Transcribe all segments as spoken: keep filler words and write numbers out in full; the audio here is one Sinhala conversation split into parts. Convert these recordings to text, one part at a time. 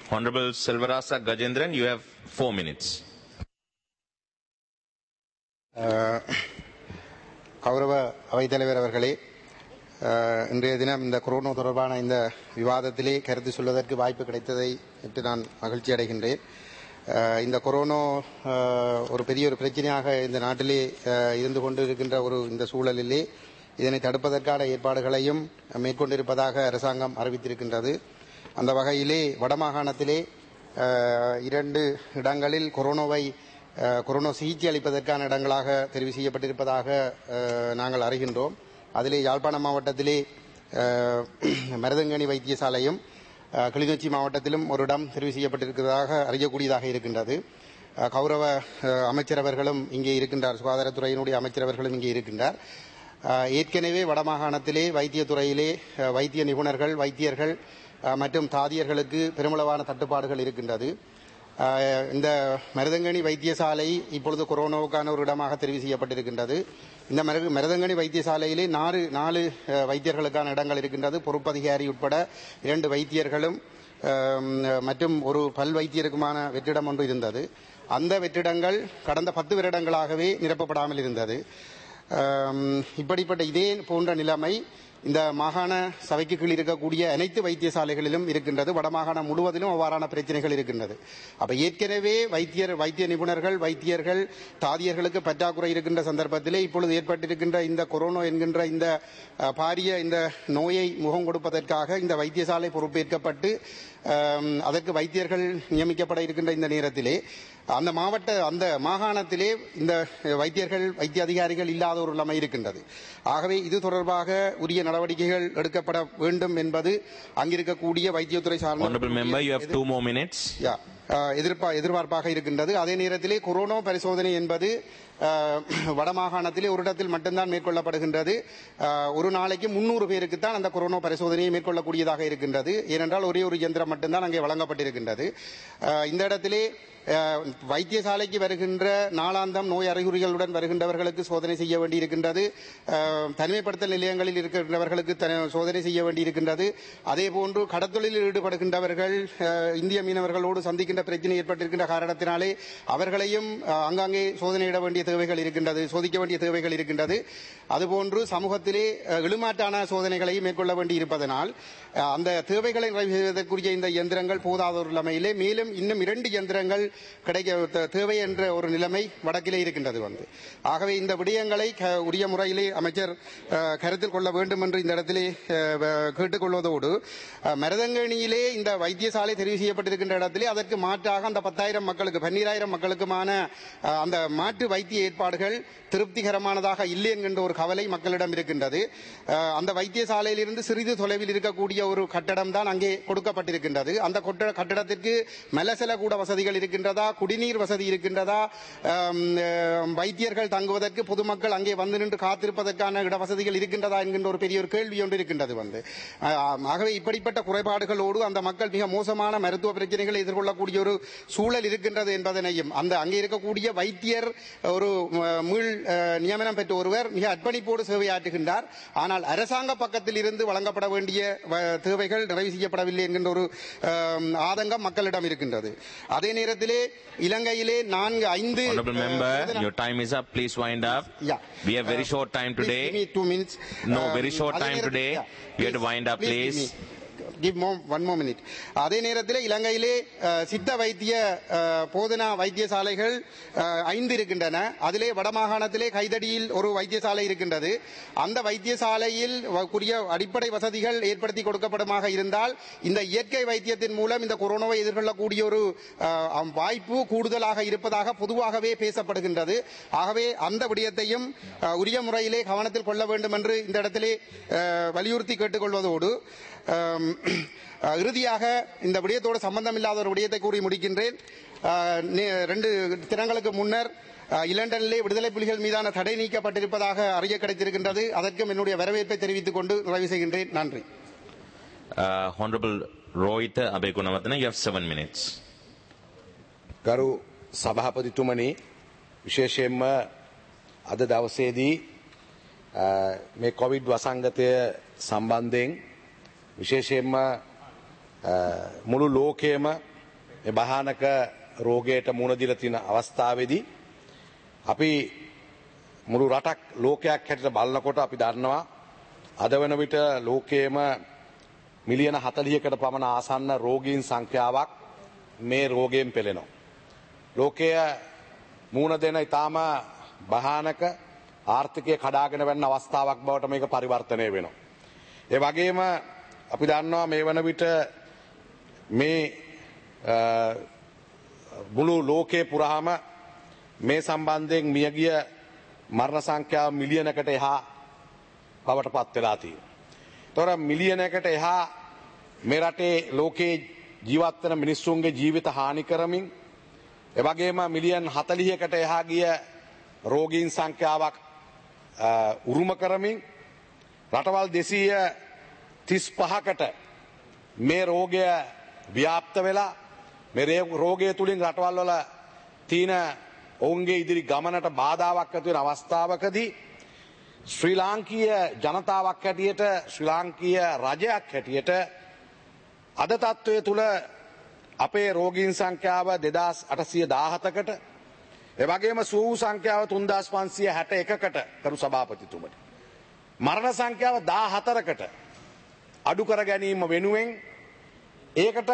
Honorable Selvarasa Gajendran, you have four minutes. கௌரவ அவைத்தலைவர் அவர்களே, இன்றைய தினம் இந்த கொரோனா தொடர்பான இந்த விவாதத்திலே கருத்து சொல்வதற்கு வாய்ப்பு கிடைத்ததை என்று நான் மகிழ்ச்சி அடைகின்றேன். இந்த கொரோனா ஒரு பெரிய ஒரு பிரச்சனையாக இந்த நாட்டிலே இருந்து கொண்டு இருக்கின்ற ஒரு இந்த சூழலிலே இதனை தடுப்பதற்கான ஏற்பாடுகளையும் மேற்கொண்டிருப்பதாக அரசாங்கம் அறிவித்திருக்கின்றது. அந்த வகையிலே வடமாகாணத்திலே இரண்டு இடங்களில் கொரோனாவை கொரோனா சிகிச்சை அளிப்பதற்கான இடங்களாக தெரிவு செய்யப்பட்டிருப்பதாக நாங்கள் அறிகின்றோம். அதிலே யாழ்ப்பாணம் மாவட்டத்திலே மருதங்கணி வைத்தியசாலையும் கிளிநொச்சி மாவட்டத்திலும் ஒரு இடம் தெரிவு செய்யப்பட்டிருக்கிறதாக அறியக்கூடியதாக இருக்கின்றது. கௌரவ அமைச்சரவர்களும் இங்கே இருக்கின்றார், சுகாதாரத்துறையினுடைய அமைச்சரவர்களும் இங்கே இருக்கின்றார். ஏற்கனவே வடமாகாணத்திலே வைத்தியத்துறையிலே வைத்திய நிபுணர்கள், வைத்தியர்கள் மற்றும் தாதியர்களுக்கு பெருமளவான தட்டுப்பாடுகள் இருக்கின்றது. இந்த மருதங்கணி வைத்தியசாலை இப்பொழுது கொரோனாவுக்கான ஒரு இடமாக தெரிவு செய்யப்பட்டிருக்கின்றது. இந்த மருதங்கணி வைத்தியசாலையிலே நாலு நாலு வைத்தியர்களுக்கான இடங்கள் இருக்கின்றது. பொறுப்பதிகாரி உட்பட இரண்டு வைத்தியர்களும் மற்றும் ஒரு பல் வைத்தியருக்குமான வெற்றிடம் ஒன்று இருந்தது. அந்த வெற்றிடங்கள் கடந்த பத்து வருடங்களாகவே நிரப்பப்படாமல் இருந்தது. இப்படிப்பட்ட இதே போன்ற நிலைமை இந்த மாகாண சபைக்கு கீழ் இருக்கக்கூடிய அனைத்து வைத்தியசாலைகளிலும் இருக்கின்றது. வடமாகாணம் முழுவதிலும் அவ்வாறான பிரச்சனைகள் இருக்கின்றது. அப்ப ஏற்கனவே வைத்தியர் வைத்திய நிபுணர்கள், வைத்தியர்கள், தாதியர்களுக்கு பற்றாக்குறை இருக்கின்ற சந்தர்ப்பத்திலே இப்பொழுது ஏற்பட்டிருக்கின்ற இந்த கொரோனா என்கின்ற இந்த பாரிய இந்த நோயை முகம் கொடுப்பதற்காக இந்த வைத்தியசாலை பொறுப்பேற்கப்பட்டு அதற்கு வைத்தியர்கள் நியமிக்கப்பட இருக்கின்ற இந்த நேரத்திலே அந்த மாவட்ட அந்த மாகாணத்திலே இந்த வைத்தியர்கள் வைத்திய அதிகாரிகள் இல்லாத ஒரு நிலைமை இருக்கின்றது. ஆகவே இது தொடர்பாக உரிய நடவடிக்கைகள் எடுக்கப்பட வேண்டும் என்பது அங்கிருக்கக்கூடிய வைத்தியத்துறை சார்ந்த எதிர்பார்ப்பாக இருக்கின்றது. அதே நேரத்திலே கொரோனா பரிசோதனை என்பது வடமாகாணத்திலே ஒரு இடத்தில் மட்டும்தான் மேற்கொள்ளப்படுகின்றது. ஒரு நாளைக்கு முன்னூறு பேருக்குத்தான் அந்த கொரோனா பரிசோதனையை மேற்கொள்ளக்கூடியதாக இருக்கின்றது. ஏனென்றால் ஒரே ஒரு இயந்திரம் மட்டும்தான் அங்கே வழங்கப்பட்டிருக்கின்றது. இந்த இடத்திலே வைத்தியசாலைக்கு வருகின்ற நாளாந்தம் நோய் அறிகுறிகளுடன் வருகின்றவர்களுக்கு சோதனை செய்ய வேண்டியிருக்கின்றது. தனிமைப்படுத்தல் நிலையங்களில் இருக்கின்றவர்களுக்கு சோதனை செய்ய வேண்டியிருக்கின்றது. அதே போன்று கடத்தொழிலில் ஈடுபடுகின்றவர்கள் இந்திய மீனவர்களோடு சந்திக்கின்ற பிரச்சனை ஏற்பட்டிருக்கின்ற காரணத்தினாலே அவர்களையும் அங்காங்கே சோதனையிட வேண்டிய தேவைகள் இருக்கின்றது, சோதிக்க வேண்டிய தேவைகள் இருக்கின்றது. அதுபோன்று சமூகத்திலே எழுமாற்றான சோதனைகளையும் மேற்கொள்ள வேண்டி இருப்பதனால் அந்த தேவைகளை நிறைவேற்றுவதற்குரிய இந்த இயந்திரங்கள் போதாத ஒரு நிலைமையிலே மேலும் இன்னும் இரண்டு இயந்திரங்கள் கிடைக்க தேவை என்ற ஒரு நிலைமை வடக்கிலே இருக்கின்றது வந்து. ஆகவே இந்த விடயங்களை உரிய முறையிலே அமைச்சர் கருத்தில் கொள்ள வேண்டும் என்று இந்த இடத்திலே கேட்டுக்கொள்வதோடு மருதங்கணியிலே இந்த வைத்தியசாலை தெரிவு செய்யப்பட்டிருக்கின்ற இடத்திலே அதற்கு மாற்றாக அந்த பத்தாயிரம் மக்களுக்கு பன்னிராயிரம் மக்களுக்குமான அந்த மாற்று வைத்திய ஏற்பாடுகள் திருப்திகரமானதாக இல்லை என்கின்ற ஒரு கவலை மக்களிடம் இருக்கின்றது. அந்த வைத்தியசாலையிலிருந்து சிறிது தொலைவில் இருக்கக்கூடிய ஒரு கட்டடம் தான் அங்கே கொடுக்கப்பட்டிருக்கின்றது. அந்த கட்டடத்திற்கு மலசல கூட வசதிகள் இருக்கின்றதா, குடிநீர் வசதி இருக்கின்றதா, வைத்தியர்கள் தங்குவதற்கு பொதுமக்கள் அங்கே வந்து நின்று காத்திருப்பதற்கான இட வசதிகள் இருக்கின்றதா என்கின்ற ஒரு பெரிய ஒரு கேள்வி ஒன்று இருக்கின்றது வந்து. ஆகவே இப்படிப்பட்ட குறைபாடுகளோடு அந்த மக்கள் மிக மோசமான மருத்துவ பிரச்சனைகளை எதிர்கொள்ளக்கூடிய ஒரு சூழல் இருக்கின்றது என்பதனையும் அந்த அங்கே இருக்கக்கூடிய வைத்தியர் ஒரு மீள் நியமனம் பெற்ற ஒருவர் மிக அர்ப்பணிப்போடு சேவையாற்றுகின்றார். ஆனால் அரசாங்க பக்கத்தில் இருந்து வழங்கப்பட வேண்டிய தேவைகள் நிறைவு செய்யப்படவில்லை என்கின்ற ஒரு ஆதங்கம் மக்களிடம் இருக்கின்றது. அதே நேரத்திலே இலங்கையிலே நான்கு ஐந்து your time is up, please wind up. Yeah, we have very short time today. Give me two minutes. No, very short time today. You have to wind up, please. Give more, one more minute. அதே நேரத்தில் இலங்கையிலே சித்த வைத்திய போதனா வைத்தியசாலைகள் ஐந்து இருக்கின்றன. அதிலே வடமாகாணத்திலே கைதடியில் ஒரு வைத்தியசாலை இருக்கின்றது. அந்த வைத்தியசாலையில் கூடிய அடிப்படை வசதிகள் ஏற்படுத்தி கொடுக்கப்படுமாக இருந்தால் இந்த இயற்கை வைத்தியத்தின் மூலம் இந்த கொரோனாவை எதிர்கொள்ளக்கூடிய ஒரு வாய்ப்பு கூடுதலாக இருப்பதாக பொதுவாகவே பேசப்படுகின்றது. ஆகவே அந்த விடயத்தையும் உரிய முறையிலே கவனத்தில் கொள்ள வேண்டும் என்று இந்த இடத்திலே வலியுறுத்தி கேட்டுக்கொள்வதோடு இறுதியாக இந்த விடயத்தோடு சம்பந்தம் இல்லாத ஒரு விடயத்தை கூறி முடிக்கின்றேன். ரெண்டு தினங்களுக்கு முன்னர் இலண்டனிலே விடுதலை புலிகள் மீதான தடை நீக்கப்பட்டிருப்பதாக அறிய கிடைத்திருக்கின்றது. அதற்கும் என்னுடைய வரவேற்பை தெரிவித்துக் கொண்டு நிறைவு செய்கின்றேன். நன்றி. Honorable Rohitha Abegunawardena, you have seven minutes. ගරු සභාපතිතුමනි, විශේෂයෙන්ම අද දවසේදී මේ කොවිඩ් වසංගතය සම්බන්ධයෙන් විශේෂයෙන්ම මුළු ලෝකයේම මේ භයානක රෝගයට මුහුණ දීලා තියෙන අවස්ථාවේදී අපි මුළු රටක් ලෝකයක් හැටියට බලනකොට අපි දන්නවා අද වෙන විට ලෝකයේම මිලියන හතළිහකට පමණ ආසන්න රෝගීන් සංඛ්‍යාවක් මේ රෝගයෙන් පෙළෙනවා. ලෝකයේ මුහුණ දෙන ඊටාම භයානක ආර්ථිකය කඩාගෙන වැන්න අවස්ථාවක් බවට මේක පරිවර්තනය වෙනවා. ඒ වගේම අපි දන්නවා මේ වන විට මේ මුළු ලෝකේ පුරාම මේ සම්බන්ධයෙන් මියගිය මරණ සංඛ්‍යාව මිලියනකට එහා බවට පත් වෙලා තියෙනවා. ඒතොර මිලියනකට එහා මේ රටේ ලෝකේ ජීවත් වෙන මිනිස්සුන්ගේ ජීවිත හානි කරමින් ඒ වගේම මිලියන් හතළිහකට එහා ගිය රෝගීන් සංඛ්‍යාවක් උරුම කරමින් රටවල් දෙසීය තිස් පහකට මේ රෝගය ව්‍යාප්ත වෙලා මේ රෝගය තුලින් රටවල් වල තියෙන ඔවුන්ගේ ඉදිරි ගමනට බාධාවක් ඇති වෙන අවස්ථාවකදී ශ්‍රී ලාංකීය ජනතාවක් හැටියට ශ්‍රී ලාංකීය රජයක් හැටියට අද තත්ත්වයේ තුල අපේ රෝගීන් සංඛ්‍යාව දෙදාස් අටසිය දාහතකට ඒ වගේම සුව වූ සංඛ්‍යාව තුන්දාස් පන්සිය හැට එකකට කරු සභාපතිතුමනි මරණ සංඛ්‍යාව දාහතරකට අඩු කර ගැනීම වෙනුවෙන් ඒකට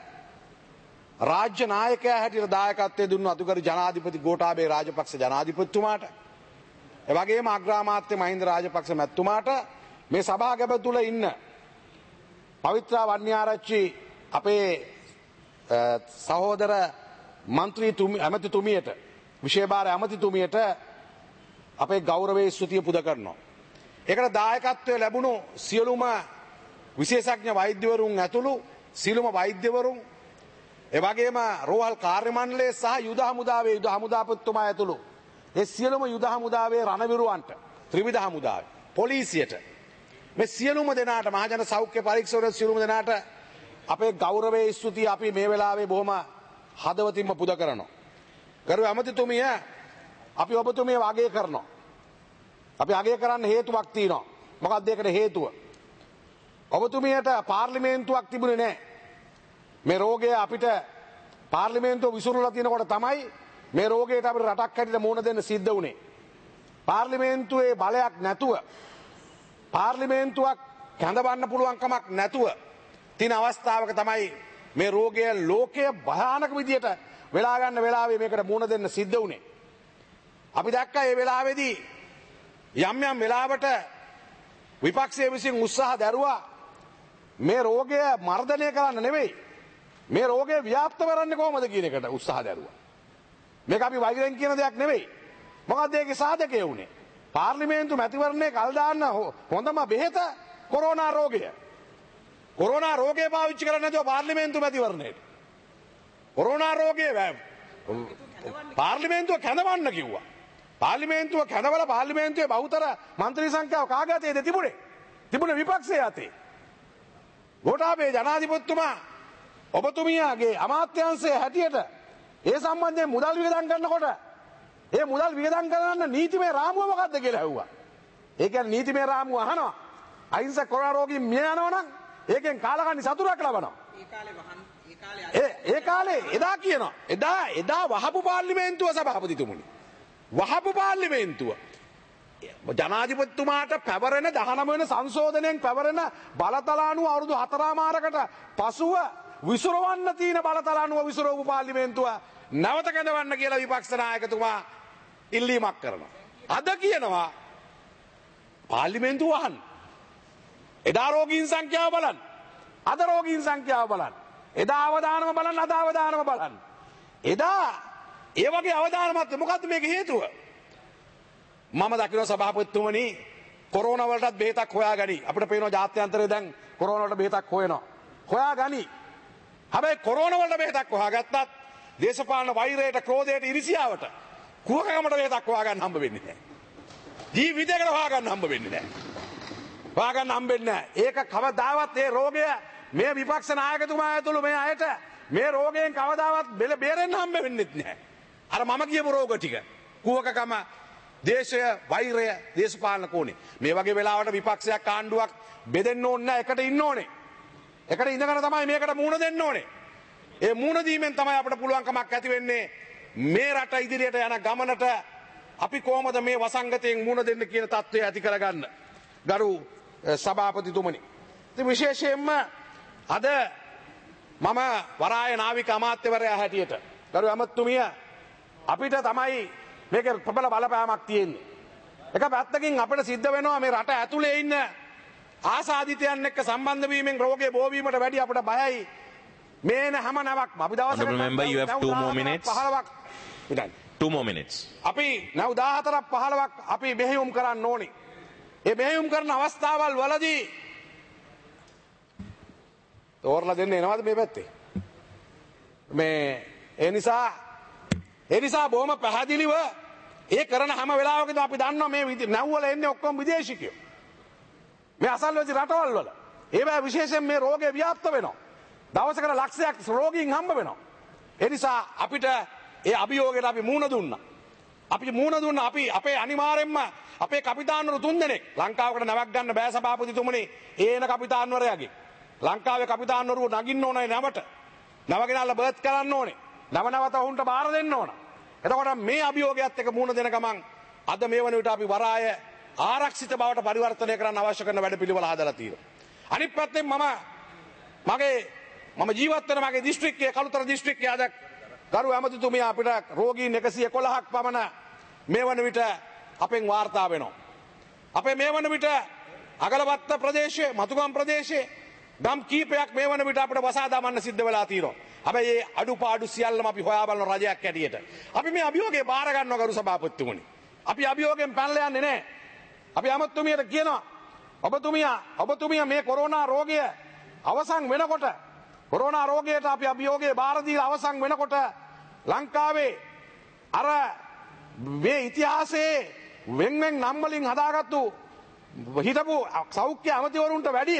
රාජ්‍ය නායකයා හැටියට දායකත්වයේ දුන්නු අතුගරු ජනාධිපති ගෝඨාභය රාජපක්ෂ ජනාධිපතිතුමාට ඒ වගේම අග්‍රාමාත්‍ය මහින්ද රාජපක්ෂ මැතිතුමාට මේ සභාගම තුල ඉන්න පවිත්‍රා වන්‍යාරච්චි අපේ සහෝදර මන්ත්‍රී ඇමතිතුමියට විශේෂ ඇමතිතුමියට අපේ ගෞරවයේ ස්තුතිය පුද කරනවා. ඒකට දායකත්වයේ ලැබුණු සියලුම විශේෂඥ වෛද්‍යවරුන් ඇතුළු සියලුම වෛද්‍යවරුන් ඒ වගේම රෝහල් කාර්ය මණ්ඩලය සහ යුද හමුදාවේ යුද හමුදාපතිතුමා ඇතුළු ඒ සියලුම යුද හමුදාවේ රණවිරුවන්ට ත්‍රිවිධ හමුදාවේ පොලිසියට මේ සියලුම දෙනාට මහජන සෞඛ්‍ය පරීක්ෂණ සියලුම දෙනාට අපේ ගෞරවයේ ස්තුතිය අපි මේ වෙලාවේ බොහොම හදවතින්ම පුද කරනවා. ගරු ඇමතිතුමිය අපි ඔබතුමිය අගය කරනවා. අපි අගය කරන්න හේතුවක් තියෙනවා. මොකක්ද ඒකට හේතුව? ඔබතුමියට පාර්ලිමේන්තුවක් තිබුණේ නැහැ. මේ රෝගය අපිට පාර්ලිමේන්තුව විසිරුලා තියෙනකොට තමයි මේ රෝගයට අපිට රටක් හැටියට මුහුණ දෙන්න සිද්ධ වුණේ. පාර්ලිමේන්තුවේ බලයක් නැතුව පාර්ලිමේන්තුවක් කැඳවන්න පුළුවන් කමක් නැතුව තියෙන අවස්ථාවක තමයි මේ රෝගය ලෝකයේ භයානක විදියට වෙලා ගන්න වෙලාවේ මේකට මුහුණ දෙන්න සිද්ධ වුණේ. අපි දැක්කා මේ වෙලාවේදී යම් යම් වෙලාවට විපක්ෂයේ විසින් උත්සාහ දරුවා මේ රෝගය මර්ධනය කරන්න නෙවෙයි මේ රෝගය ව්‍යාප්ත කරන්නේ කොහොමද කියන එකට උත්සාහ දරුවා. මේක අපි වෛරෙන් කියන දෙයක් නෙවෙයි. මොකද ඒකේ සාධකය උනේ පාර්ලිමේන්තු මැතිවරණයේ කල් දාන්න හොඳම බෙහෙත කොරෝනා රෝගය. කොරෝනා රෝගය පාවිච්චි කරන්නේ නැතුව පාර්ලිමේන්තු මැතිවරණයට. කොරෝනා රෝගය පාර්ලිමේන්තුව කැඳවන්න කිව්වා. පාර්ලිමේන්තුව කැඳවලා පාර්ලිමේන්තුවේ බහුතර මන්ත්‍රී සංඛ්‍යාව කාගේ අතේද තිබුණේ? තිබුණේ විපක්ෂයේ අතේ. ගෝඨාභය ජනාධිපතිතුමා ඔබතුමියගේ අමාත්‍යාංශයේ හැටියට ඒ සම්බන්ධයෙන් මුදල් වියදම් කරනකොට ඒ මුදල් වියදම් කරන්න නීතිමය රාමුව මොකක්ද කියලා ඇහුවා. ඒ කියන්නේ නීතිමය රාමුව අහනවා. අහිංසක කොරෝනා රෝගීන් මිය යනවා නම් ඒකෙන් කාලකන්ණි සතුටක් ලබනවා. ඒ කාලේ වහන් ඒ කාලේ ඒ කාලේ එදා කියනවා. එදා එදා වහපු පාර්ලිමේන්තුව සභාපතිතුමුනි. වහපු පාර්ලිමේන්තුව ජනාධිපතිතුමාට පැවරෙන දහනව වෙන සංශෝධනයෙන් පැවරෙන බලතලානුව අවුරුදු හතරමාරකට පසුව විසුරවන්න තියෙන බලතලානුව විසුරවපු පාර්ලිමේන්තුව නැවත කැඳවන්න කියලා විපක්ෂ නායකතුමා ඉල්ලීමක් කරනවා. අද කියනවා පාර්ලිමේන්තුව වහන්න. එදා රෝගීන් සංඛ්‍යාව බලන්න. අද රෝගීන් සංඛ්‍යාව බලන්න. එදා අවදානම බලන්න අද අවදානම බලන්න. එදා ඒ වගේ අවදානමත් මොකද්ද මේක හේතුව? මම දකින්න සභාපතිතුමනි කොරෝනා වලටත් බෙහෙතක් හොයාගනි. අපිට පේනවා ජාත්‍යන්තරේ දැන් කොරෝනා වලට බෙහෙතක් හොයනවා. හොයාගනි. හැබැයි කොරෝනා වලට බෙහෙතක් හොයාගත්තත් දේශපාලන වෛරයට, ක්‍රෝධයට, ඉරිසියාවට කුවකකමට බෙහෙතක් හොයාගන්න හම්බ වෙන්නේ නැහැ. ජීවිතයකට හොයාගන්න හම්බ වෙන්නේ නැහැ. හොයාගන්න හම්බෙන්නේ නැහැ. ඒක කවදාවත් මේ රෝගය මේ විපක්ෂ නායකතුමා ඇතුළු මේ අයට මේ රෝගයෙන් කවදාවත් බේරෙන්න හම්බ වෙන්නේ නැහැ. අර මම කියපු රෝග ටික. කුවකකම, දේශය, වෛරය, දේශපාලන කෝණේ. මේ වගේ වෙලාවට විපක්ෂයක් ආණ්ඩුවක් බෙදෙන්න ඕනේ නැහැ. එකට ඉන්න ඕනේ. එකට ඉඳගෙන තමයි මේකට මුහුණ දෙන්න ඕනේ. ඒ මූණ දීමෙන් තමයි අපිට පුළුවන්කමක් ඇති වෙන්නේ මේ රට ඉදිරියට යන ගමනට අපි කොහොමද මේ වසංගතයෙන් මූණ දෙන්න කියන තත්ත්වය ඇති කරගන්න. ගරු සභාපතිතුමනි. ඉතින් විශේෂයෙන්ම අද මම වරාය නාවික අමාත්‍යවරයා හැටියට ගරු ඇමතුමිය අපිට තමයි මේක ප්‍රබල බලපෑමක් තියෙන්නේ. එක පැත්තකින් අපිට සිද්ධ වෙනවා මේ රට ඇතුලේ ඉන්න ආසාදිතයන් එක්ක සම්බන්ධ වීමෙන් රෝගේ බෝ වීමට වැඩි අපිට බයයි. මේන හැම නැවක්ම අපි දවසකට remember you have two more minutes. පහළොවක් two more minutes. අපි නැව් දාහතරක් පහළොවක් අපි මෙහෙයුම් කරන්න ඕනේ. ඒ මෙහෙයුම් කරන අවස්ථාවල් වලදී තෝරලා දෙන්න එනවද මේ පැත්තේ? මේ ඒ නිසා ඒ නිසා බොහොම පැහැදිලිව ඒ කරන හැම වෙලාවකදීම අපි දන්නවා මේ නැව්වල එන්නේ ඔක්කොම විදේශිකයෝ. මේ අසල්වැසි රටවල් වල. ඒවැ විශේෂයෙන් මේ රෝගය ව්‍යාප්ත වෙනවා. දවසකට ලක්ෂයක් රෝගීන් හම්බ වෙනවා. ඒ නිසා අපිට ඒ අභියෝගයට අපි මූණ දුන්නා. අපි මූණ දුන්නා අපි අපේ අනිවාර්යෙන්ම අපේ කපිතාන්වරු තුන්දෙනෙක් ලංකාවකට නැවක් ගන්න බෑ සභාපතිතුමනි ඒන කපිතාන්වරයාගේ. ලංකාවේ කපිතාන්වරු නගින්න ඕනේ නැවට. නවගෙනල්ලා බර්ත් කරන්න ඕනේ. නව නැවත ඔවුන්ට බාර දෙන්න ඕන. එතකොට මේ අභියෝගයත් එක්ක මූණ දෙන ගමන් අද මේ වන විට අපි වරාය ආරක්ෂිත බවට පරිවර්තනය කරන්න අවශ්‍ය කරන වැඩපිළිවෙල හදලා තියෙනවා. අනිත් පැත්තෙන් මම මගේ මම ජීවත් වෙන මගේ දිස්ත්‍රික්කයේ කළුතර දිස්ත්‍රික්කයේ අද ගරු ඇමතිතුමිය අපිට රෝගීන් එකසිය එකොළහක් පමණ මේ වන විට අපෙන් වාර්තා වෙනවා. අපේ මේ වන විට අගලවත්ත ප්‍රදේශයේ මතුගම් ප්‍රදේශයේ ගම් කීපයක් මේ වන විට අපිට වසා දමන්න සිද්ධ වෙලා තියෙනවා. හැබැයි ඒ අඩුපාඩු සියල්ලම අපි හොයා බලන රජයක් ඇටියට. අපි මේ අභියෝගේ බාර ගන්නවා ගරු සභාපතිතුමනි. අපි අභියෝගයෙන් පැනලා යන්නේ නැහැ. අපි ඇමතුමියට කියනවා ඔබතුමිය ඔබතුමිය මේ කොරෝනා රෝගය අවසන් වෙනකොට කොරෝනා රෝගයට අපි අභියෝගයේ බාර දීලා අවසන් වෙනකොට ලංකාවේ අර මේ ඉතිහාසයේ වෙන් වෙන් නම් වලින් හදාගත්තු හිටපු සෞඛ්‍ය අමාත්‍යවරුන්ට වැඩිය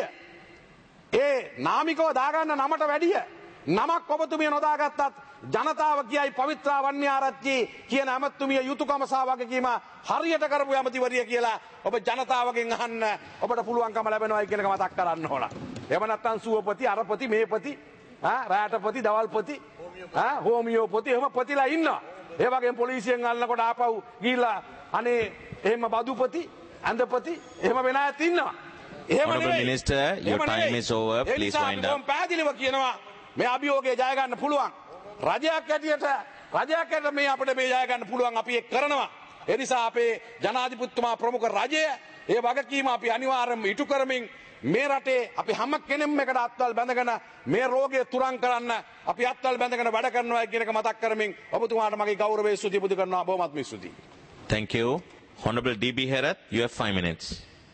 ඒ නාමිකව දාගන්න නමට වැඩිය නමක් ඔබතුමිය නොදාගත්තත් ජනතාව කියයි පවිත්‍රා වන්‍යාරච්චි කියන ඇමතුමිය යුතුයකම සහ වගකීම හරියට කරපු ඇමතිවරිය කියලා ඔබ ජනතාවගෙන් අහන්න ඔබට පුළුවන්කම ලැබෙනවායි කියන එක මතක් කරන්න ඕන. එහෙම නැත්නම් සුවපති අරපති මේපති ආ රාටපති දවල්පති ආ හෝමියෝපති එහෙම පතිලා ඉන්නවා. ඒ වගේම පොලිසියෙන් අල්ලනකොට ආපහු ගිහිල්ලා අනේ එහෙම බදුපති ඇඳපති එහෙම වෙන අයත් ඉන්නවා. එහෙම Honorable Minister, your time is over. Please wind up. පැහැදිලිව කියනවා මේ අභියෝගය ජය ගන්න පුළුවන්. රජයක් ඇටියට රජයක් ඇට මේ අපිට මේ ජය ගන්න පුළුවන් අපි ඒක කරනවා. ඒ නිසා අපේ ජනාධිපතිතුමා ප්‍රමුඛ රජය ඒ වගකීම අපි අනිවාර්යයෙන්ම ඉටු කරමින් මේ රටේ අපි හැම කෙනෙක්ම එකට අත්වල් බැඳගෙන මේ රෝගය තුරන් කරන්න අපි අත්වල් බැඳගෙන වැඩ කරනවා කියන එක මතක් කරමින් ඔබතුමාට මගේ ගෞරවයේ ස්තුති පුද කරනවා බොහොමත්ම ස්තුතියි. Thank you. Honorable D B Herath, you have five minutes.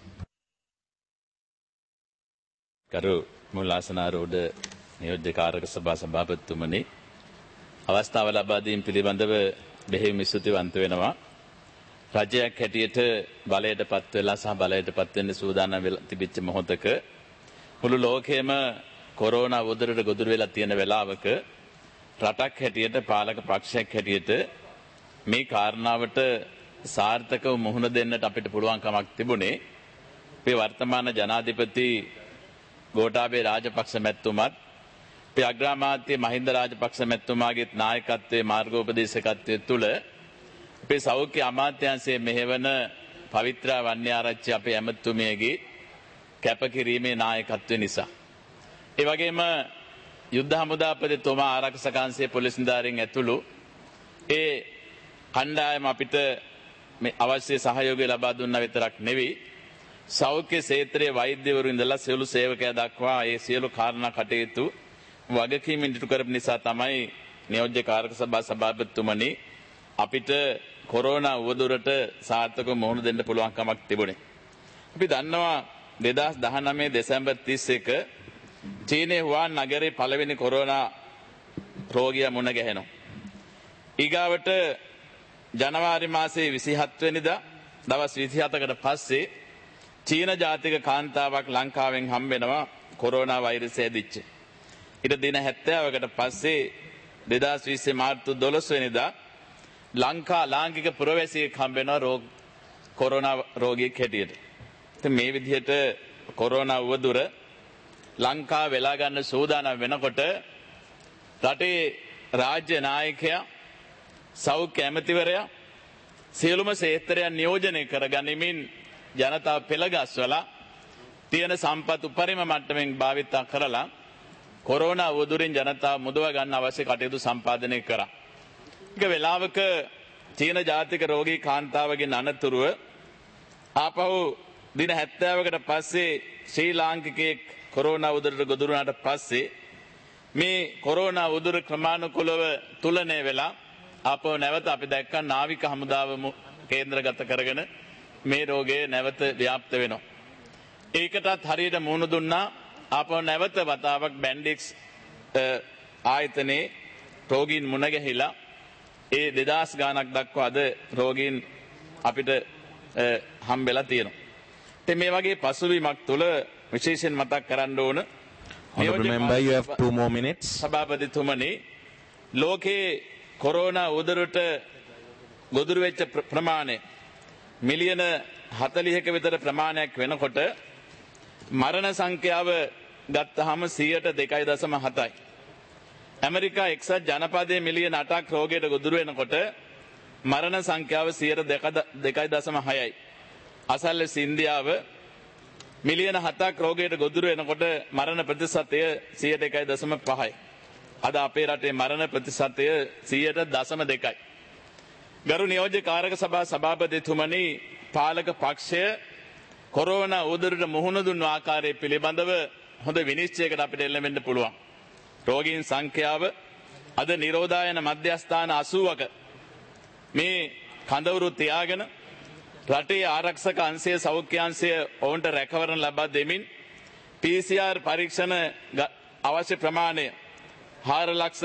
ගරු මුල්ලාසනාරෝඩ නියෝජ්‍ය කාර්යක සභා සභාපතිතුමනි අවස්ථාව ලබා දීම පිළිබඳව බෙහෙවින් ස්තුතිවන්ත වෙනවා. රජයක් හැටියට බලයට පත් වෙලා සහ බලයට පත් වෙන්න සූදානම් වෙලා තිබිච්ච මොහොතක මුළු ලෝකෙම කොරෝනා උදරට ගොදුරු වෙලා තියෙන වෙලාවක රටක් හැටියට පාලක පක්ෂයක් හැටියට මේ කාරණාවට සාර්ථකව මුහුණ දෙන්නට අපිට පුළුවන්කමක් තිබුණේ අපේ වර්තමාන ජනාධිපති ගෝඨාභය රාජපක්ෂ මැතිතුමත් අපේ අග්‍රාමාත්‍ය මහින්ද රාජපක්ෂ මැතිතුමාගේ නායකත්වයේ මාර්ගෝපදේශකත්වයේ තුල අපේ සෞඛ්‍ය අමාත්‍යාංශයේ මෙහෙවන පවිත්‍රා වන්‍යාරච්චි අපේ ඇමතුමියගේ කැපකිරීමේ නායකත්වය නිසා. ඒ වගේම යුද්ධ හමුදාපතිතුමා ආරක්ෂකාංශයේ පොලිස් නිලධාරීන් ඇතුළු ඒ කණ්ඩායම අපිට මේ අවශ්‍ය සහයෝගය ලබා දුන්නා විතරක් නෙවෙයි සෞඛ්‍ය ක්ෂේත්‍රයේ වෛද්‍යවරු ඉඳලා සියලු සේවකයා දක්වා ඒ සියලු කාරණා කටයුතු වගකීමින් ඉටු කරපු නිසා තමයි නියෝජ්‍ය කාර්යක සභා සභාපතිතුමනි අපිට කොරෝනා උවදුරට සාර්ථකව මුහුණ දෙන්න පුළුවන් කමක් තිබුණේ. අපි දන්නවා දෙදාස් දහනවය දෙසැම්බර් තිස් එක චීනයේ හුවාන් නගරේ පළවෙනි කොරෝනා රෝගියා මුණ ගැහෙනවා. ඊගාවට ජනවාරි මාසයේ විසිහත් වෙනිදා දවස් විසිහතකට පස්සේ චීන ජාතික කාන්තාවක් ලංකාවෙන් හම්බෙනවා කොරෝනා වෛරසය ඇදිච්ච. ඊට දින හැත්තෑවකට පස්සේ දෙදාස් විස්සේ මාර්තු දොළොස් වෙනිදා ලංකා ලාංකික පුරවැසියෙක් හම්බෙනවා රෝග කොරෝනා රෝගියෙක් හැටියට. ඉතින් මේ විදිහට කොරෝනා උවදුර ලංකාව වෙලා ගන්න සූදානම් වෙනකොට රටේ රාජ්‍ය නායකයා සෞඛ්‍ය ඇමතිවරයා සියලුම ක්ෂේත්‍රයන් නියෝජනය කර ගනිමින් ජනතාව පෙළගස්වලා තියෙන සම්පත් උපරිම මට්ටමින් භාවිතා කරලා කොරෝනා වදුරින් ජනතාව මුදව ගන්න අවශ්‍ය කටයුතු සම්පාදනය කරා. එක වෙලාවක චීන ජාතික රෝගී කාන්තාවගෙන් අනතුරුව ආපහු දින හැත්තෑවකට පස්සේ ශ්‍රී ලාංකිකයෙක් කොරෝනා උදුරට ගොදුරු වුණාට පස්සේ මේ කොරෝනා උදුර ක්‍රමානුකූලව තුලනය වෙලා ආපහු නැවත අපි දැක්ක නාවික හමුදාව කේන්ද්‍රගත කරගෙන මේ රෝගය නැවත ව්‍යාප්ත වෙනවා. ඒකටත් හරියට මුහුණ දුන්නා. ආපහු නැවත වතාවක් බැන්ඩික්ස් ආයතනයේ රෝගීන් මුණ ගැහිලා ඒ දෙදාස් ගානක් දක්වා අද රෝගීන් අපිට හම්බෙලා තියෙනවා. ඉතින් මේ වගේ පසුබිමක් තුළ විශේෂයෙන් මතක් කරන්න ඕන Honorable member, you have two more minutes. සභාපතිතුමනි, ලෝකේ කොරෝනා උදරට ගොදුරු වෙච්ච ප්‍රමාණය මිලියන හතළිහක විතර ප්‍රමාණයක් වෙනකොට මරණ සංඛ්‍යාව ගත්තහම සියයට දෙකයි දශම හතයි. ඇමරිකා එක්සත් ජනපදයේ මිලියන අටක් රෝගයට ගොදුරු වෙනකොට මරණ සංඛ්‍යාව සියයට දෙකයි දශම හයයි. අසල්වැසි ඉන්දියාව මිලියන හතක් රෝගයට ගොදුරු වෙනකොට මරණ ප්‍රතිශතය සියයට එකයි දශම පහයි. අද අපේ රටේ මරණ ප්‍රතිශතය සියයට දශම දෙකයි. ගරු නියෝජ්‍ය කාරක සභා සභාපතිතුමනි, පාලක පක්ෂය කොරෝනා උදරට මුහුණ දුන් ආකාරය පිළිබඳව හොඳ විනිශ්චයකට අපිට එල්ලෙන්න පුළුවන්. රෝගීන් සංඛ්‍යාව අද නිරෝධායන මධ්‍යස්ථාන අසූවක මේ කඳවුරු තියාගෙන රටේ ආරක්ෂක අංශය සෞඛ්‍ය අංශය ඔවුන්ට රැකවරණ ලබා දෙමින් පී සී ආර් පරීක්ෂණ අවශ්‍ය ප්‍රමාණය හාර ලක්ෂ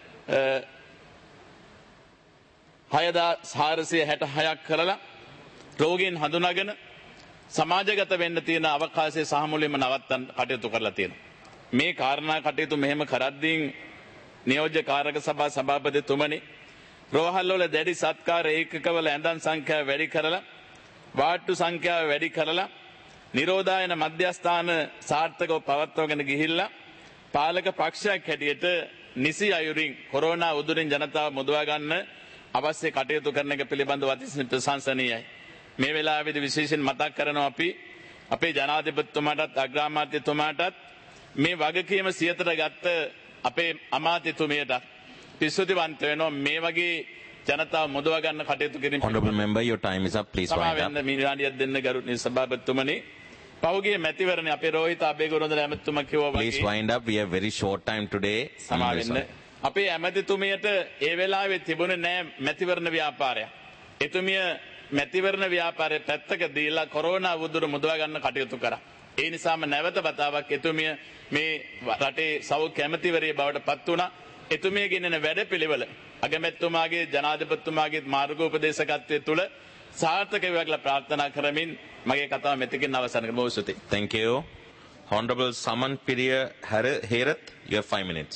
හයදාස් හාරසිය හැට හයක් කරලා රෝගීන් හඳුනාගෙන සමාජගත වෙන්න තියෙන අවකාශය සහ මුලින්ම නවත්තන්න කටයුතු කරලා තියෙනවා. මේ කාරණා කටයුතු මෙහෙම කරද්දී නියෝජ්‍ය කාරක සභා සභාපතිතුමනි, රෝහල් වල දැඩි සත්කාර ඒකකවල ඇඳන් සංඛ්‍යාව වැඩි කරලා වාට්ටු සංඛ්‍යාව වැඩි කරලා නිරෝධායන මධ්‍යස්ථාන සාර්ථකව පවත්වාගෙන ගිහිල්ලා පාලක පක්ෂයක් හැටියට නිසි අයුරින් කොරෝනා උදුරින් ජනතාව මුදවා ගන්න අවශ්‍ය කටයුතු කරන එක පිළිබඳව අතිශය ප්‍රශංසනීයයි. මේ වෙලාවේදී විශේෂයෙන් මතක් කරනවා අපි අපේ ජනාධිපතිතුමාටත් අග්‍රාමාත්‍යතුමාටත් මේ වගකීම සියතට ගත්ත අපේ අමාත්‍යතුමියටත් පිස්සුතිවන්ත වෙනවා මේ වගේ ජනතාව මුදව ගන්න කටයුතු කිරීම. Honorable member, your time is up. Please wind up. මිනිරාණියක් දෙන්න ගරුතර සභාපතිතුමනි. පහුගිය මැතිවරණේ අපේ රෝහිත අබේගුරුන්දර ඇමතිතුමා කිව්වා වගේ. Please wind up. We have very short time today. සමාවෙන්න. අපේ ඇමතිතුමියට ඒ වෙලාවේ තිබුණේ නෑ මැතිවරණ ව්‍යාපාරයක්. එතුමිය මැතිවරණ ව්‍යාපාරයේ පැත්තක දීලා කොරෝනා උදුර මුදවා ගන්න කටයුතු කරා. ඒ නිසාම නැවත වතාවක් එතුමිය මේ රටේ සෞඛ්‍ය ඇමතිවරිය බවට පත් වුණා. එතුමිය ගෙනෙන වැඩපිළිවෙල අගමැතිතුමාගේ ජනාධිපතිතුමාගේ මාර්ගෝපදේශකත්වයේ තුල සාර්ථක වේවා කියලා ප්‍රාර්ථනා කරමින් මගේ කතාව මෙතකින් අවසන් කරමු. ස්තුතියි. Thank you. Honorable Saman Piriya Herath, you have five minutes.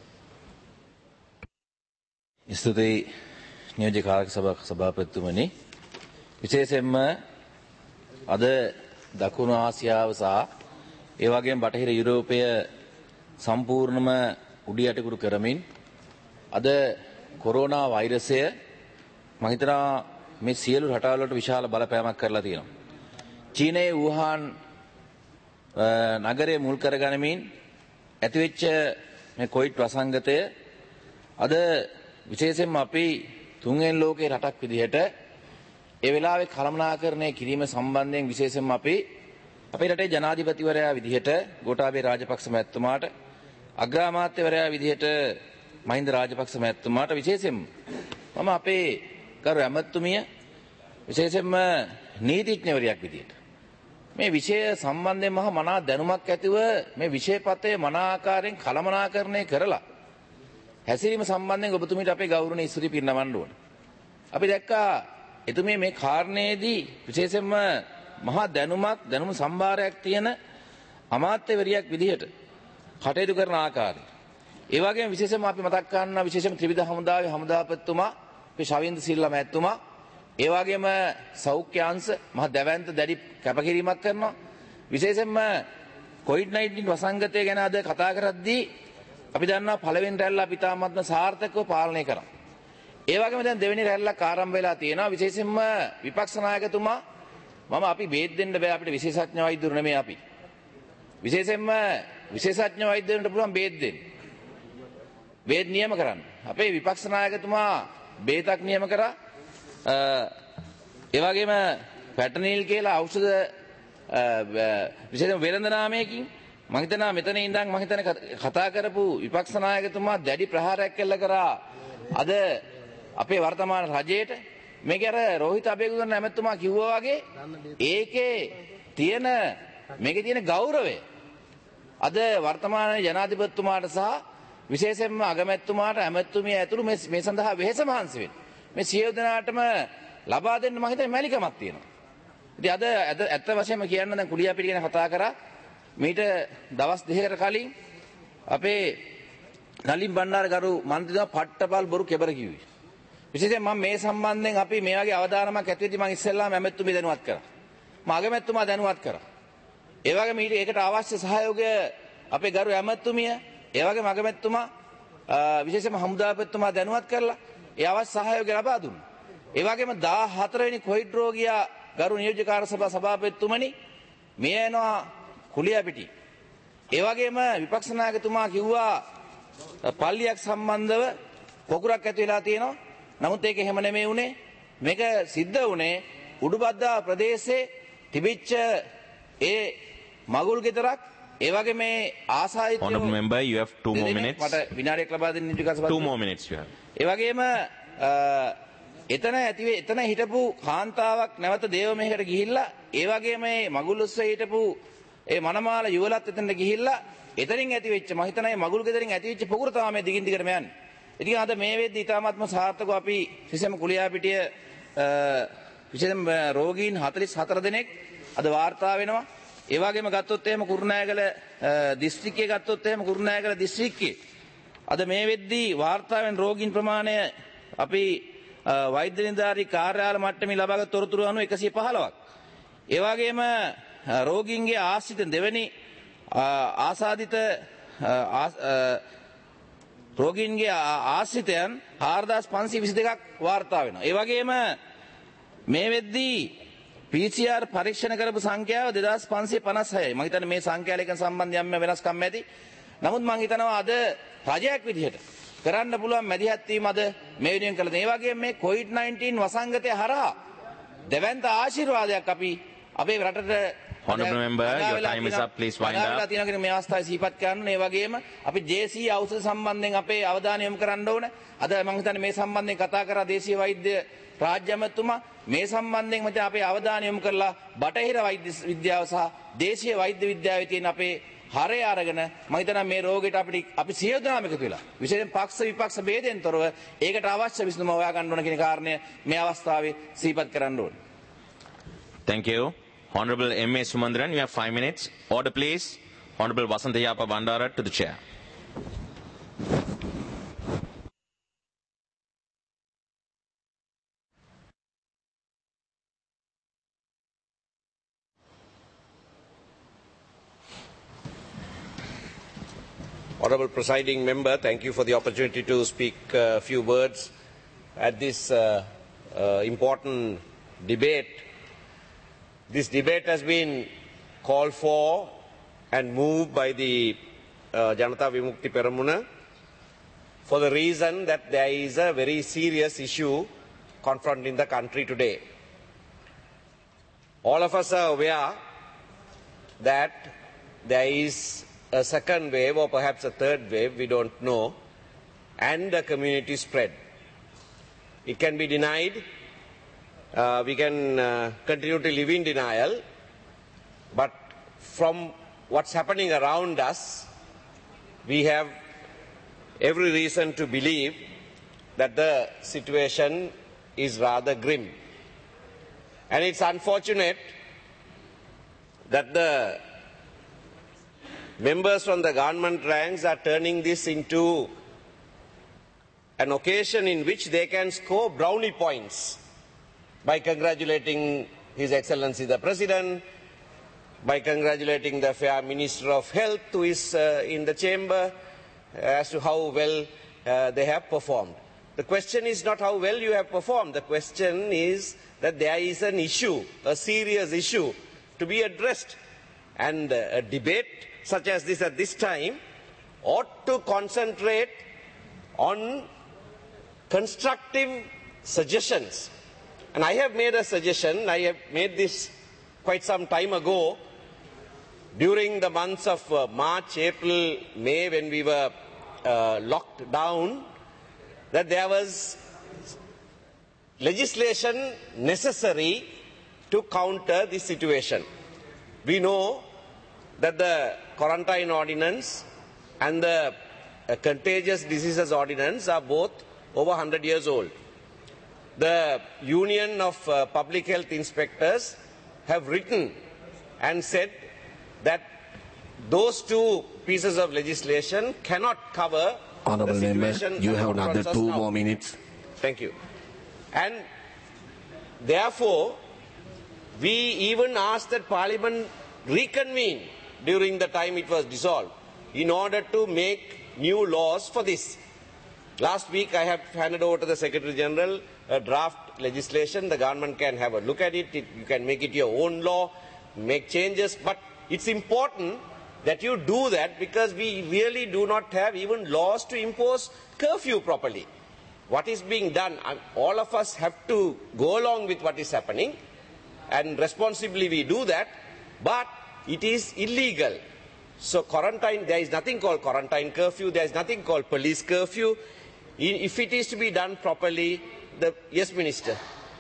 ස්තුතියි නියෝජ්‍ය කාරක සභාපතිතුමනි. විශේෂයෙන්ම අද දකුණු ආසියාව සහ ඒ වගේම බටහිර යුරෝපය සම්පූර්ණම උඩි යටිකුරු කරමින් අද කොරෝනා වෛරසය මම හිතනවා මේ සියලු රටවල් වලට විශාල බලපෑමක් කරලා තියෙනවා. චීනයේ වුහාන් නගරය මුල් කරගනිමින් ඇතිවෙච්ච මේ කොවිඩ් වසංගතය අද විශේෂයෙන්ම අපි තුන්වෙනි ලෝකයේ රටක් විදිහට ඒ වෙලාවේ කළමනාකරණය කිරීම සම්බන්ධයෙන් විශේෂයෙන්ම අපි අපේ රටේ ජනාධිපතිවරයා විදිහට ගෝඨාභය රාජපක්ෂ මහත්මයාට අග්‍රාමාත්‍යවරයා විදිහට මහින්ද රාජපක්ෂ මහත්මයාට විශේෂයෙන්ම මම අපේ ගරු ඇමතුමිය විශේෂයෙන්ම නීතිඥවරියක් විදිහට මේ විෂය සම්බන්ධයෙන් මහා මනා දැනුමක් ඇතිව මේ විෂයපතේ මනා ආකාරයෙන් කළමනාකරණය කරලා හැසිරීම සම්බන්ධයෙන් ඔබතුමීට අපේ ගෞරවණීය ස්තුති පිරිනමන්න ඕන. අපි දැක්කා එතුමිය මේ කාරණේදී විශේෂයෙන්ම මහා දැනුමක් දැනුම සම්භාරයක් තියෙන අමාත්‍යවරියක් විදිහට කටයුතු කරන ආකාරය. ඒ වගේම විශේෂයෙන්ම අපි මතක් කරනවා විශේෂයෙන්ම ත්‍රිවිධ හමුදාවේ හමුදාපතිතුමා අපේ ශවින්ද්‍ර සිල්ලා මහත්මයා ඒ වගේම සෞඛ්‍ය අංශ මහ දැවැන්ත දැඩි කැපකිරීමක් කරනවා. විශේෂයෙන්ම කොවිඩ් නයින්ටීන් වසංගතය ගැන අද කතා කරද්දී අපි දන්නවා පළවෙනි රැල්ල අපි තාමත්ම සාර්ථකව පාලනය කරා. ඒ වගේම දැන් දෙවෙනි රැල්ලක් ආරම්භ වෙලා තියෙනවා. විශේෂයෙන්ම විපක්ෂ නායකතුමා මම අපි බේත් දෙන්න බෑ අපිට විශේෂඥ වෛද්‍යවරු නෙමෙයි අපි. විශේෂයෙන්ම විශේෂඥ වෛද්‍යවරුන්ට පුළුවන් බේත් දෙන්න. බේත් නියම කරන්න. අපේ විපක්ෂ නායකතුමා බේතක් නියම කරා. ඒ වගේම පැටනිල් කියලා ඖෂධ විශේෂයෙන්ම වෙළඳ නාමයකින් මම හිතනවා මෙතන ඉඳන් මම හිතන කතා කරපු විපක්ෂ නායකතුමා දැඩි ප්‍රහාරයක් කළ කරා අද අපේ වර්තමාන රජයට මේක අර රෝහිත අබේගුණ ඇමතුමා කිව්වා වගේ ඒකේ තියෙන මේකේ තියෙන ගෞරවය අද වර්තමාන ජනාධිපතිතුමාට සහ විශේෂයෙන්ම අගමැතිතුමාට ඇමතුමිය ඇතුළු මේ මේ සඳහා වෙහෙස මහන්සි වෙන මේ සියලු දෙනාටම ලබා දෙන්න මම හිතන්නේ මැලිකමක් තියෙනවා. ඉතින් අද ඇත්ත වශයෙන්ම කියන්න දැන් කුලියාපිට ගැන කතා කරා මීට දවස් දෙකකට කලින් අපේ නලින් බණ්ඩාරගරු මන්ත්‍රීතුමා පට්ටපල් බොරු කෙබර කිව්වේ. විශේෂයෙන් මම මේ සම්බන්ධයෙන් අපි මේ වගේ අවධානමක් ඇති වෙද්දි මම ඉස්සෙල්ලාම ඇමැතුමිය දැනුවත් කරා. මම අගමැතිතුමා දැනුවත් කරා. ඒ වගේම ඊට ඒකට අවශ්‍ය සහයෝගය අපේ ගරු ඇමැතුමිය, ඒ වගේම අගමැතිතුමා විශේෂයෙන්ම හමුදාපතිතුමා දැනුවත් කරලා ඒ අවශ්‍ය සහයෝගය ලබා දුන්නා. ඒ වගේම දාහතර වෙනි කොවිඩ් රෝගියා ගරු නියෝජ්‍ය කාර්ය සභා සභාපතිතුමනි මේ එනවා කුලියාපිටි. ඒ වගේම විපක්ෂ නායකතුමා කිව්වා පල්ලියක් සම්බන්ධව පොකුරක් ඇති වෙලා තියෙනවා. නමුත් ඒක එහෙම නෙමෙයි උනේ. මේක සිද්ධ උනේ උඩුබද්දා ප්‍රදේශයේ තිබිච්ච ඒ මගුල් ගෙදරක්. ඒ වගේ මේ ආසාදිත Honorable member, you have two more minutes. මට විනාඩියක් ලබා දෙන්න නියෝජ්‍ය කාර්ය සභාව. Two more minutes you have. ඒ වගේම එතන ඇති එතන හිටපු කාන්තාවක් නැවත දේවමෙහෙකට ගිහිල්ලා ඒ වගේම මේ මගුල් ඔස්සේ හිටපු ඒ මනමාල යුවලත් එතනට ගිහිල්ලා එතනින් ඇති වෙච්ච මම හිතනවා මේ මගුල් ගෙදරින් ඇති වෙච්ච පොකුර තමයි මේ දිගින් දිගටම යන්නේ. ඉතින් අද මේ වෙද්දි ඊටාත්ම සාර්ථකව අපි විශේෂම කුලියාපිටිය විශේෂම රෝගීන් හතළිස් හතර දෙනෙක් අද වාර්තා වෙනවා. ඒ වගේම ගත්තොත් එහෙම කුරුණෑගල දිස්ත්‍රික්කයේ ගත්තොත් එහෙම කුරුණෑගල දිස්ත්‍රික්කයේ අද මේ වෙද්දි වාර්තා වෙන රෝගීන් ප්‍රමාණය අපි වෛද්‍ය නිලධාරී කාර්යාල මට්ටමින් ලබාගත් තොරතුරු අනුව එකසිය පහළොවක්. ඒ වගේම රෝගීන්ගේ ආශ්‍රිත දෙවැනි ආසාදිත රෝගීන්ගේ ආශ්‍රිතයන් හාරදාස් පන්සිය විසි දෙකක් වාර්තා වෙනවා. ඒ වගේම මේ වෙද්දී පී සී ආර් පරීක්ෂණ කරපු සංඛ්‍යාව දෙදාස් පන්සිය පනස් හයයි. මම හිතන්නේ මේ සංඛ්‍යාලයක සම්බන්ධයෙන් යම් වෙනස්කම් ඇති. නමුත් මම හිතනවා අද රජයක් විදිහට කරන්න පුළුවන් මැදිහත් වීම අද මේ වෙනුවෙන් කළා. ඒ වගේම මේ කොවිඩ් නයින්ටීන් වසංගතය හරහා දෙවන්ත ආශිර්වාදයක් අපි අපේ රටට Honorable member, your time is up. Please wind up. මේ අවස්ථාවේ සිහිපත් කරන්න. ඒ වගේම අපි ජේ.සී. ඖෂධ සම්බන්ධයෙන් අපේ අවධානය යොමු කරන්න ඕන. අද මම හිතන්නේ මේ සම්බන්ධයෙන් කතා කරා දේශීය වෛද්‍ය රාජ්‍ය ඇමතුමා මේ සම්බන්ධයෙන් මචං අපේ අවධානය යොමු කරලා බටහිර වෛද්‍ය විද්‍යාව සහ දේශීය වෛද්‍ය විද්‍යාවේ තියෙන අපේ හරය අරගෙන මම හිතනවා මේ රෝගයට අපිට අපි සියලු දෙනාම එකතු වෙලා විශේෂයෙන් පක්ෂ විපක්ෂ ભેදෙන් තොරව ඒකට අවශ්‍ය විසඳුම හොයා ගන්න ඕන කියන කාරණය මේ අවස්ථාවේ සිහිපත් කරන්න ඕන. Thank you. Honorable M A Sumandran, you have five minutes. Order please. Honorable Vasantha Yapa Bandara to the chair. Honorable Presiding Member, thank you for the opportunity to speak a few words at this uh, uh, important debate. This debate has been called for and moved by the uh, Janata Vimukti Peramuna for the reason that there is a very serious issue confronting the country today. All of us are aware that there is a second wave or perhaps a third wave, we don't know, and a community spread. It can be denied. Uh, we can uh, continue to live in denial, but from what's happening around us, we have every reason to believe that the situation is rather grim. And it's unfortunate that the members from the government ranks are turning this into an occasion in which they can score brownie points by congratulating His Excellency the President, by congratulating the fair Minister of Health who is uh, in the chamber, as to how well uh, they have performed. The question is not how well you have performed. The question is that there is an issue, a serious issue to be addressed. And uh, a debate such as this at this time ought to concentrate on constructive suggestions. And I have made a suggestion, I have made this quite some time ago, during the months of uh, March, April, May, when we were uh, locked down, that there was legislation necessary to counter this situation. We know that the quarantine ordinance and the uh, contagious diseases ordinance are both over one hundred years old. The Union of uh, Public Health Inspectors have written and said that those two pieces of legislation cannot cover Honourable the Member, situation you that have confronts another us two now. more minutes. Thank you. And therefore, we even asked that Parliament reconvene during the time it was dissolved in order to make new laws for this. Last week I have handed over to the Secretary General a draft legislation. The government can have a look at it. it. You can make it your own law, make changes. But it's important that you do that because we really do not have even laws to impose curfew properly. What is being done, all of us have to go along with what is happening, and responsibly we do that, but it is illegal. So quarantine, there is nothing called quarantine curfew, there is nothing called police curfew. If it is to be done properly, the, yes, Minister.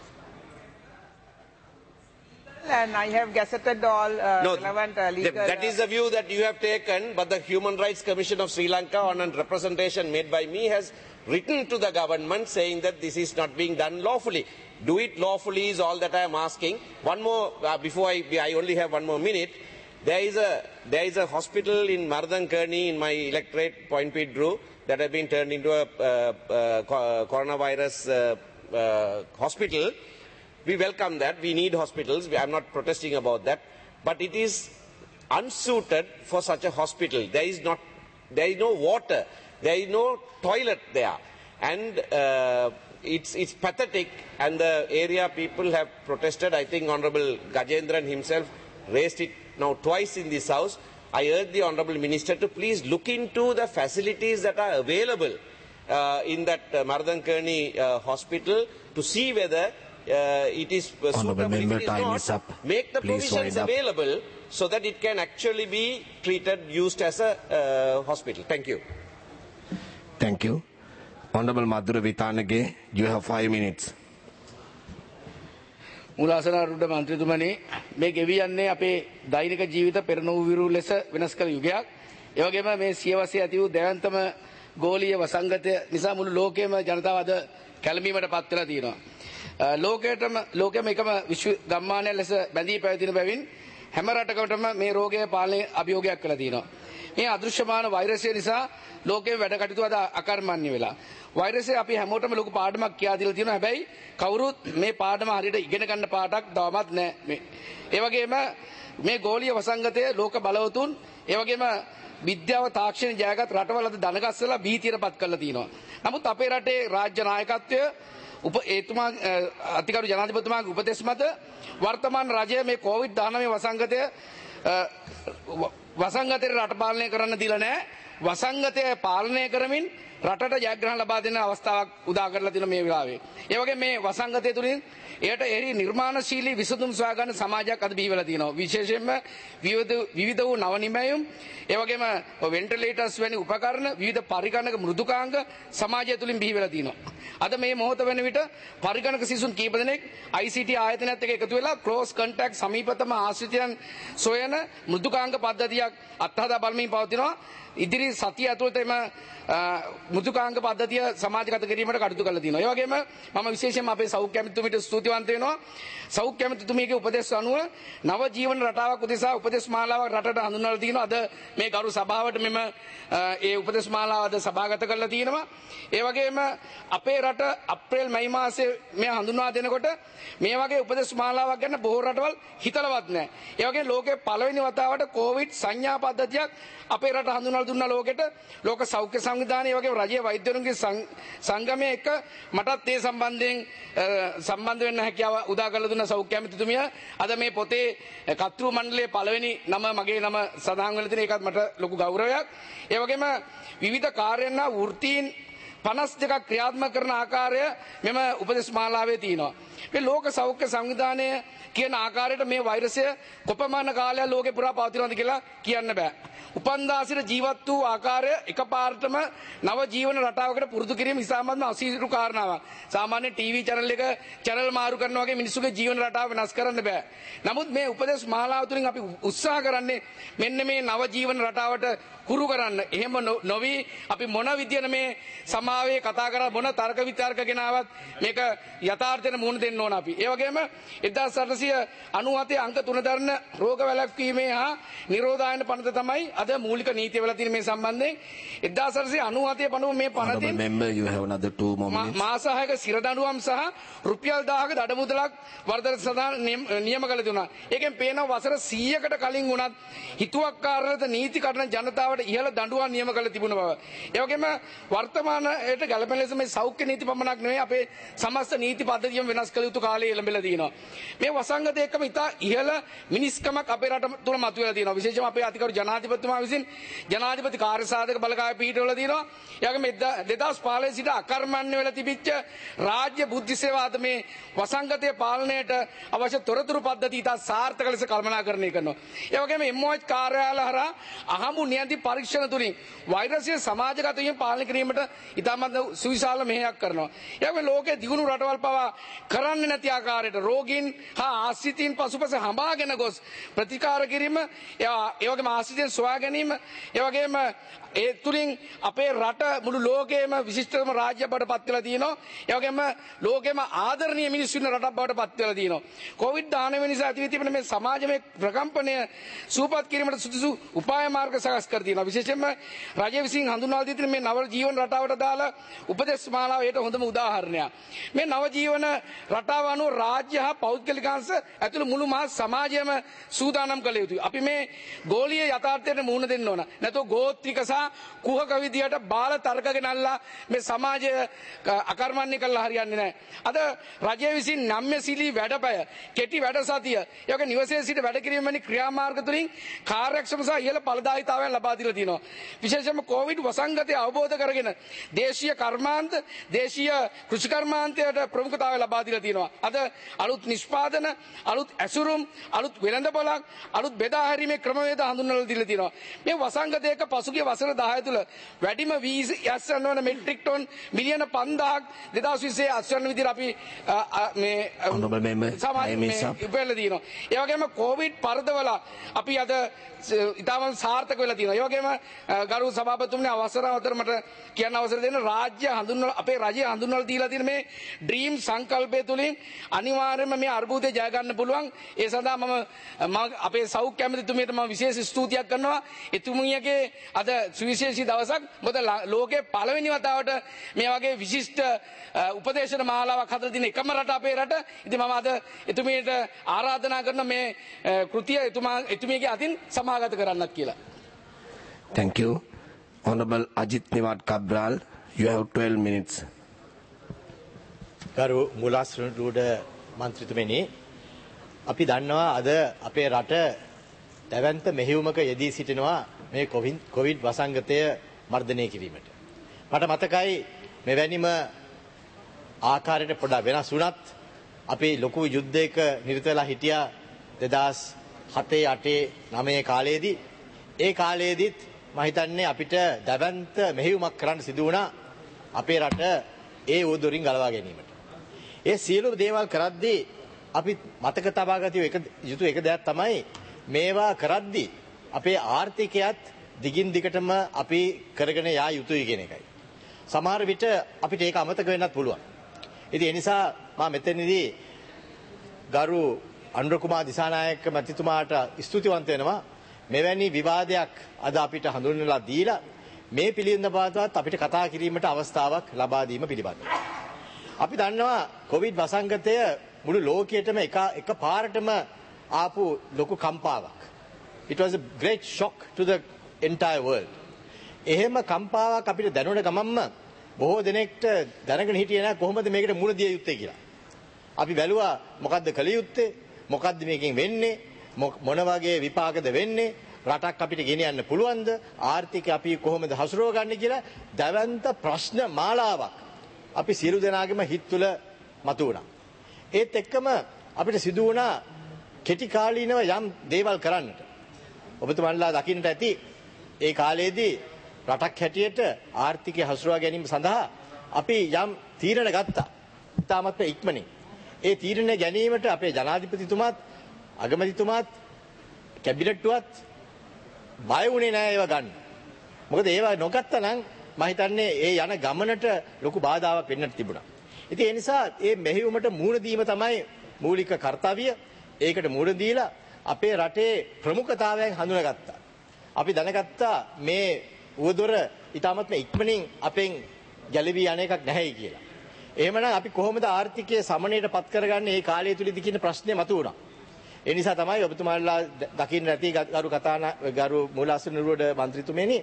And I have gazetted all uh, No, relevant uh, legal... th- that is the view that you have taken, but the Human Rights Commission of Sri Lanka, on a representation made by me, has written to the government saying that this is not being done lawfully. Do it lawfully is all that I am asking. One more, uh, before I, I only have one more minute. There is a, there is a hospital in Mardhan Kearney in my electorate, Point Pedro, that has been turned into a uh, uh, coronavirus uh, uh, hospital. We welcome that. We need hospitals. I am not protesting about that. But it is unsuited for such a hospital. There is, not, there is no water. There is no toilet there. And uh, it's, it's pathetic. And the area people have protested. I think Honorable Gajendran himself raised it now twice in this House. I urge the Honorable Minister to please look into the facilities that are available uh, in that uh, Mardhan Kearney uh, hospital to see whether Uh, it is uh, Honourable suitable. Member, If it is time not, is up. make the Please provisions wind up. available so that it can actually be treated, used as a uh, hospital. Thank you. Thank you. Honourable Madhura Vitanage, you have five minutes. මුලාසනාරුඩ මන්ත්‍රීතුමනි මේ ගෙවියන්නේ අපේ දෛනික ජීවිත පෙරනෝ විරු ලෙස වෙනස් කළ යුගයක්. ඒ වගේම මේ සියවසේ ඇති වූ දැවැන්තම ගෝලීය වසංගතය නිසා මුළු ලෝකයේම ජනතාව අද කැළඹීමට පත් වෙලා තියෙනවා. ලෝකයටම ලෝකෙම එකම විශ්ව ගම්මානයක් ලෙස බැඳී පැවතින බැවින් හැම රටකටම මේ රෝගය පාලනය අභියෝගයක් වෙලා තියෙනවා. මේ අදෘශ්‍යමාන වෛරසය නිසා ලෝකයේ වැඩ කටයුතු අද අකර්මණ්‍ය වෙලා. වෛරසය අපි හැමෝටම ලොකු පාඩමක් කියා දීලා තියෙනවා. හැබැයි කවුරුත් මේ පාඩම හරියට ඉගෙන ගන්න පාඩක් තවමත් නැහැ. ඒ වගේම මේ ගෝලීය වසංගතය ලෝක බලවතුන් ඒ වගේම විද්‍යාව තාක්ෂණ ජයගත් රටවල් අද දනගස්සලා භීතියටපත් කරලා තියෙනවා. නමුත් අපේ රටේ රාජ්‍ය නායකත්වය උප ඒතුමා අතිගරු ජනාධිපතිතුමාගේ උපදෙස් මත වර්තමාන රජය මේ කොවිඩ් දහනවය වසංගතය වසංගතේ රට පාලනය කරන්න දීලා නැහැ. වසංගතය පාලනය කරමින් රටට ජයග්‍රහණ ලබා දෙන අවස්ථාවක් උදා කරලා තියෙන මේ වෙලාවේ. ඒ වගේ මේ වසංගතය තුලින් එයට එහි නිර්මාණශීලී විසඳුම් සොයා ගන්න සමාජයක් අද බිහි වෙලා තියෙනවා. විශේෂයෙන්ම විවිධ විවිධ වූ නව නිමැයුම් ඒ වගේම වෙන්ටිලේටර්ස් වැනි උපකරණ විවිධ පරිගණක මෘදුකාංග සමාජය තුලින් බිහි වෙලා තියෙනවා. අද මේ මොහොත වෙන විට පරිගණක සිසුන් කීප දෙනෙක් I C T ආයතනයත් එක්ක එකතු වෙලා ක්ලෝස් කන්ටැක්ට් සමීපතම ආශ්‍රිතයන් සොයන මෘදුකාංග පද්ධතියක් අත්හදා බලමින් පවතිනවා. ඉදිරි සතිය ඇතුළත එම මුතුකාංග පද්ධතිය සමාජගත කිරීමට කටයුතු කරලා තියෙනවා. ඒ වගේම මම විශේෂයෙන්ම අපේ සෞඛ්‍ය ඇමතිතුමීට ස්තුතිවන්ත වෙනවා. සෞඛ්‍ය ඇමතිතුමීගේ උපදෙස් අනුව නව ජීවන රටාවක් උදෙසා උපදෙස් මාලාවක් රටට හඳුන්වලා තියෙනවා. අද මේ ගරු සභාවට මෙම ඒ උපදෙස් මාලාව අද සභාගත කරලා තියෙනවා. ඒ වගේම අපේ රට අප්‍රේල් මැයි මාසයේ මේ හඳුන්වා දෙනකොට මේ වගේ උපදෙස් මාලාවක් ගැන බොහෝ රටවල් හිතලවත් නැහැ. ඒ වගේම ලෝකේ පළවෙනි වතාවට කොවිඩ් සංඥා පද්ධතියක් අපේ රට හඳුන්වලා දුන්නා ලෝකෙට. ලෝක සෞඛ්‍ය සංවිධානය ඒ වගේම රජයේ වෛද්‍යවරුන්ගේ සංගමය එක්ක මටත් ඒ සම්බන්ධයෙන් සම්බන්ධ වෙන්න හැකියාව උදා කරලා දුන්න සෞඛ්‍ය ඇමතිතුමිය අද මේ පොතේ කර්තෘ මණ්ඩලයේ පළවෙනි නම මගේ නම සඳහන් වෙලා තියෙන එකත් මට ලොකු ගෞරවයක්. ඒ වගේම විවිධ කාර්යයන් හා වෘත්තීන් පනස් දෙකක් ක්‍රියාත්මක කරන ආකාරය මෙම උපදෙස් මාලාවේ තියෙනවා. මේ ලෝක සෞඛ්‍ය සංවිධානය කියන ආකාරයට මේ වෛරසය කොපමණ කාලයක් ලෝකේ පුරා පවතිනවද කියලා කියන්න බෑ. උපන්දාසිර ජීවත් වූ ආකාරය එකපාරටම නව ජීවන රටාවකට පුරුදු කිරීම ඉතාමත්ම අසීරු කාරණාවක්. සාමාන්‍ය ටීවී channel එක channel මාරු කරනවා වගේ මිනිස්සුගේ ජීවන රටාව වෙනස් කරන්න බෑ. නමුත් මේ උපදේශ මාලාව තුළින් අපි උත්සාහ කරන්නේ මෙන්න මේ නව ජීවන රටාවට හුරු කරන්න. එහෙම නොවි අපි මොන විදියට මේ සමාවේ කතා කරලා මොන තර්ක විතර්ක ගෙනාවත් මේක යථාර්ථයට මුහුණ දෙන්න ඕන අපි. ඒ වගේම එක්දාස් අටසිය අනූහතේ අංක තුන දරන රෝග වැළැක්වීමේ හා නිරෝධායන පනත තමයි අද මූලික නීතිය වෙලා තියෙන මේ සම්බන්ධයෙන්. එක්දාස් අටසිය අනූහතේ පනව මේ පනතින් මාස හයක සිර දඬුවම් සහ රුපියල් දහයක දඩ මුදලක් වර්ධන සඳහා නියම කළ දුන්නා. ඒකෙන් පේනවා වසර සීයකට කලින් වුණත් හිතුවක්කාර ලෙස නීති කඩන ජනතාවට ඉහළ දඬුවම් නියම කළ තිබුණ බව. ඒ වගේම වර්තමානයට ගැළපෙන ලෙස මේ සෞඛ්‍ය නීති පමණක් නෙවෙයි අපේ සමස්ත නීති පද්ධතියම වෙනස් කළ යුතු කාලය එළඹිලා තියෙනවා. මේ වසංගතය එක්කම ඉතා ඉහළ මිනිස්කමක් අපේ රට තුළ මතුවලා තියෙනවා. විශේෂයෙන්ම අපේ අතිගරු ජනාධිපතිතුමා විසින් ජනාධිපති කාර්යසාධක බලකාය පිහිටවලා තියෙනවා. ඒ වගේම දෙදහස් පහළොව සිට අකර්මණ්‍ය වෙලා තිබිච්ච රාජ්‍ය බුද්ධි සේවා අද මේ වසංගතයේ පාලනයට අවශ්‍ය තොරතුරු පද්ධති ඉතා සාර්ථක ලෙස කළමනාකරණය කරනවා. ඒ වගේම එම් ඕ එච් කාර්යාලය හරහා අහමු නියන්ති පරීක්ෂණ තුලින් වෛරසය සමාජගත වීම පාලනය කිරීමට ඉතාමත් සුවිශාල මෙහෙයක් කරනවා. ඒ වගේම ලෝකයේ දියුණු රටවල් පවා කරන්නේ නැති ආකාරයට රෝගීන් හා ආශ්‍රිතයින් පසුපස හඹාගෙන ගොස් ප්‍රතිකාර කිරීම ඒ වගේම ආශ්‍රිතයින් සොයා ගැනීම ඒ වගේම ඒ තුලින් අපේ රට මුළු ලෝකයේම විශිෂ්ටතම රාජ්‍යයක් බවට පත් වෙලා තියෙනවා. ඒ වගේම ලෝකෙම ආදරණීය මිනිස්සු ඉන්න රටක් බවට පත් වෙලා තියෙනවා. කොවිඩ් දානව නිසා ඇති වී තිබෙන මේ සමාජමය ප්‍රකම්පනය සූපපත් කිරීමට සුදුසු උපාය මාර්ග සකස් කර තියෙනවා. විශේෂයෙන්ම රජය විසින් හඳුන්වා දී තියෙන මේ නව ජීවන රටාවට දාලා උපදේශ මාලාව ඒට හොඳම උදාහරණයක්. මේ නව ජීවන රටාව අනුව රාජ්‍ය හා පෞද්ගලික අංශ ඇතුළු මුළු මහත් සමාජයම සූදානම් කළ යුතුයි. අපි මේ ගෝලීය යථාර්ථයට මුහුණ දෙන්න ඕන. නැත්නම් ගෝත්‍රික සහ කුහක විදියට බාල තර්ක ගෙනල්ලා මේ සමාජය අකර්මණ්‍ය කළා හරියන්නේ නැහැ. අද රජය විසින් නම්‍යශීලී වැඩපැය, කෙටි වැඩසතිය, ඒ වගේ නිවසේ සිට වැඩ කිරීම වැනි ක්‍රියාමාර්ග තුලින් කාර්යක්ෂම සහ ඉහළ ඵලදායීතාවයන් ලබා දීලා තියෙනවා. විශේෂයෙන්ම කොවිඩ් වසංගතය අවබෝධ කරගෙන දේශීය කර්මාන්ත, දේශීය කෘෂි කර්මාන්තයට ප්‍රමුඛතාවය ලබා දීලා තියෙනවා. අද අලුත් නිෂ්පාදන, අලුත් ඇසුරුම්, අලුත් වෙළඳපොළක්, අලුත් බෙදා හැරීමේ ක්‍රමවේද හඳුන්වලා දීලා තියෙනවා. මේ වසංගතයක පසුගිය වසර දහය තුළ වැඩිම වී ඇස්වන වන මෙට්‍රික් ටොන් මිලියන පන්දාහක් දෙදහස් විස්සේ අස්වන විදිහට අපි මේ ඉපැල්ලා තියෙනවා. ඒ වගේම කොවිඩ් පරදවල අපි අද ඉතාමත් සාර්ථක වෙලා තියෙනවා. ඒ වගේම ගරු සභාපතිතුමනි අවසර අතර මට කියන්න අවසර දෙන්න රාජ්‍ය හඳුන්වලා අපේ රජය හඳුන්වලා දීලා තියෙන මේ ඩ්‍රීම් සංකල්පය තුලින් අනිවාර්යයෙන්ම මේ අර්බුදය ජය ගන්න පුළුවන්. ඒ සඳහා මම අපේ සෞඛ්‍ය ඇමතිතුමියට මම විශේෂ ස්තුතියක් කරනවා. එතුමියගේ අද සුවිශේෂී දවසක්. මොකද ලෝකේ පළවෙනි වතාවට මේ වගේ විශිෂ්ට උපදේශන මාලාවක් හදලා තියෙන එකම රට අපේ රට. ඉතින් මම අද එතුමියට ආරාධනා කරන මේ කෘතිය එතුමා එතුමියගේ අතින් සමාගත කරන්නත් කියලා. Thank you. Honorable Ajit Niwat Cabral, you have twelve minutes. ගරු මුලාස්රුඩ මන්ත්‍රීතුමනි, අපි දන්නවා අද අපේ රට දැවැන්ත මෙහෙයුමක යෙදී සිටිනවා මේ කොවිඩ් වසංගතය මර්ධනය කිරීමට. මට මතකයි මෙවැනිම ආකාරයට පොඩ්ඩක් වෙනස් වුණත් අපි ලොකු යුද්ධයක නිරත වෙලා හිටියා දෙදහස් හතේ අටේ නවයේ කාලයේදී. ඒ කාලයේදීත් මම හිතන්නේ අපිට දැවැන්ත මෙහෙයුමක් කරන්න සිදු වුණා අපේ රට ඒ උවදුරින් ගලවා ගැනීමට. ඒ සියලු දේවල් කරද්දී අපි මතක තබා ගත යුතු එක දෙයක් තමයි මේවා කරද්දී අපේ ආර්ථිකයත් දිගින් දිගටම අපි කරගෙන යා යුතුයි කියන එකයි. සමහර විට අපිට ඒක අමතක වෙන්නත් පුළුවන්. ඉතින් ඒ නිසා මම මෙතනදී ගරු අනුර කුමාර දිසානායක මැතිතුමාට ස්තුතිවන්ත වෙනවා. මෙවැනි විවාදයක් අද අපිට හඳුන්වලා දීලා මේ පිළිබඳවත් අපිට කතා කිරීමට අවස්ථාවක් ලබා දීම පිළිබඳව. අපි දන්නවා කොවිඩ් වසංගතය මුළු ලෝකයටම එක එක පාරටම ආපු ලොකු කම්පාවක්. It was a great shock to the entire world. එහෙම කම්පාවක් අපිට දැනුණ ගමන්ම බොහෝ දෙනෙක්ට දැනගෙන හිටියේ නැහැ කොහොමද මේකට මුහුණ දිය යුත්තේ කියලා. අපි බැලුවා මොකද්ද කළ යුත්තේ? මොකද්ද මේකෙන් වෙන්නේ? මොන වගේ විපාකද වෙන්නේ? රටක් අපිට ගෙනියන්න පුළුවන්ද? ආර්ථිකය අපි කොහොමද හසුරව ගන්න කියලා දැවැන්ත ප්‍රශ්න මාලාවක් අපි සියලු දෙනාගේම හිත තුළ මතුවුණා. ඒත් එක්කම අපිට සිදු වුණා කෙටි කාලීනව යම් දේවල් කරන්නට. ඔබතුමන්ලා දකින්නට ඇති ඒ කාලයේදී රටක් හැටියට ආර්ථිකය හසුරවා ගැනීම සඳහා අපි යම් තීරණ ගත්තා. ඉතාමත් ඉක්මනින්. ඒ තීරණ ගැනීමට අපේ ජනාධිපතිතුමාත් අගමැතිතුමාත් කැබිනට්ටුවත් බය වුණේ නැහැ ඒව ගන්න. මොකද ඒවා නොගත්තා නම් මම හිතන්නේ ඒ යන ගමනට ලොකු බාධාවක් වෙන්නට තිබුණා. ඉතින් ඒ නිසා මේ මෙහෙයුමට මුහුණ දීම තමයි මූලික කාර්යය. ඒකට මුහුණ දීලා අපේ රටේ ප්‍රමුඛතාවයන් හඳුනාගත්තා. අපි දැනගත්තා මේ උවදුර ඊටමත්ම ඉක්මනින් අපෙන් ගැලවී යන එකක් නැහැයි කියලා. එහෙමනම් අපි කොහොමද ආර්ථිකය සමනයට පත් කරගන්නේ මේ කාලය තුලදී කියන ප්‍රශ්නේ මතුවුණා. ඒ නිසා තමයි ඔබතුමාලා දකින්න ඇති ගරු කතාන ගරු මූලාසන නුවර മന്ത്രിතුමනි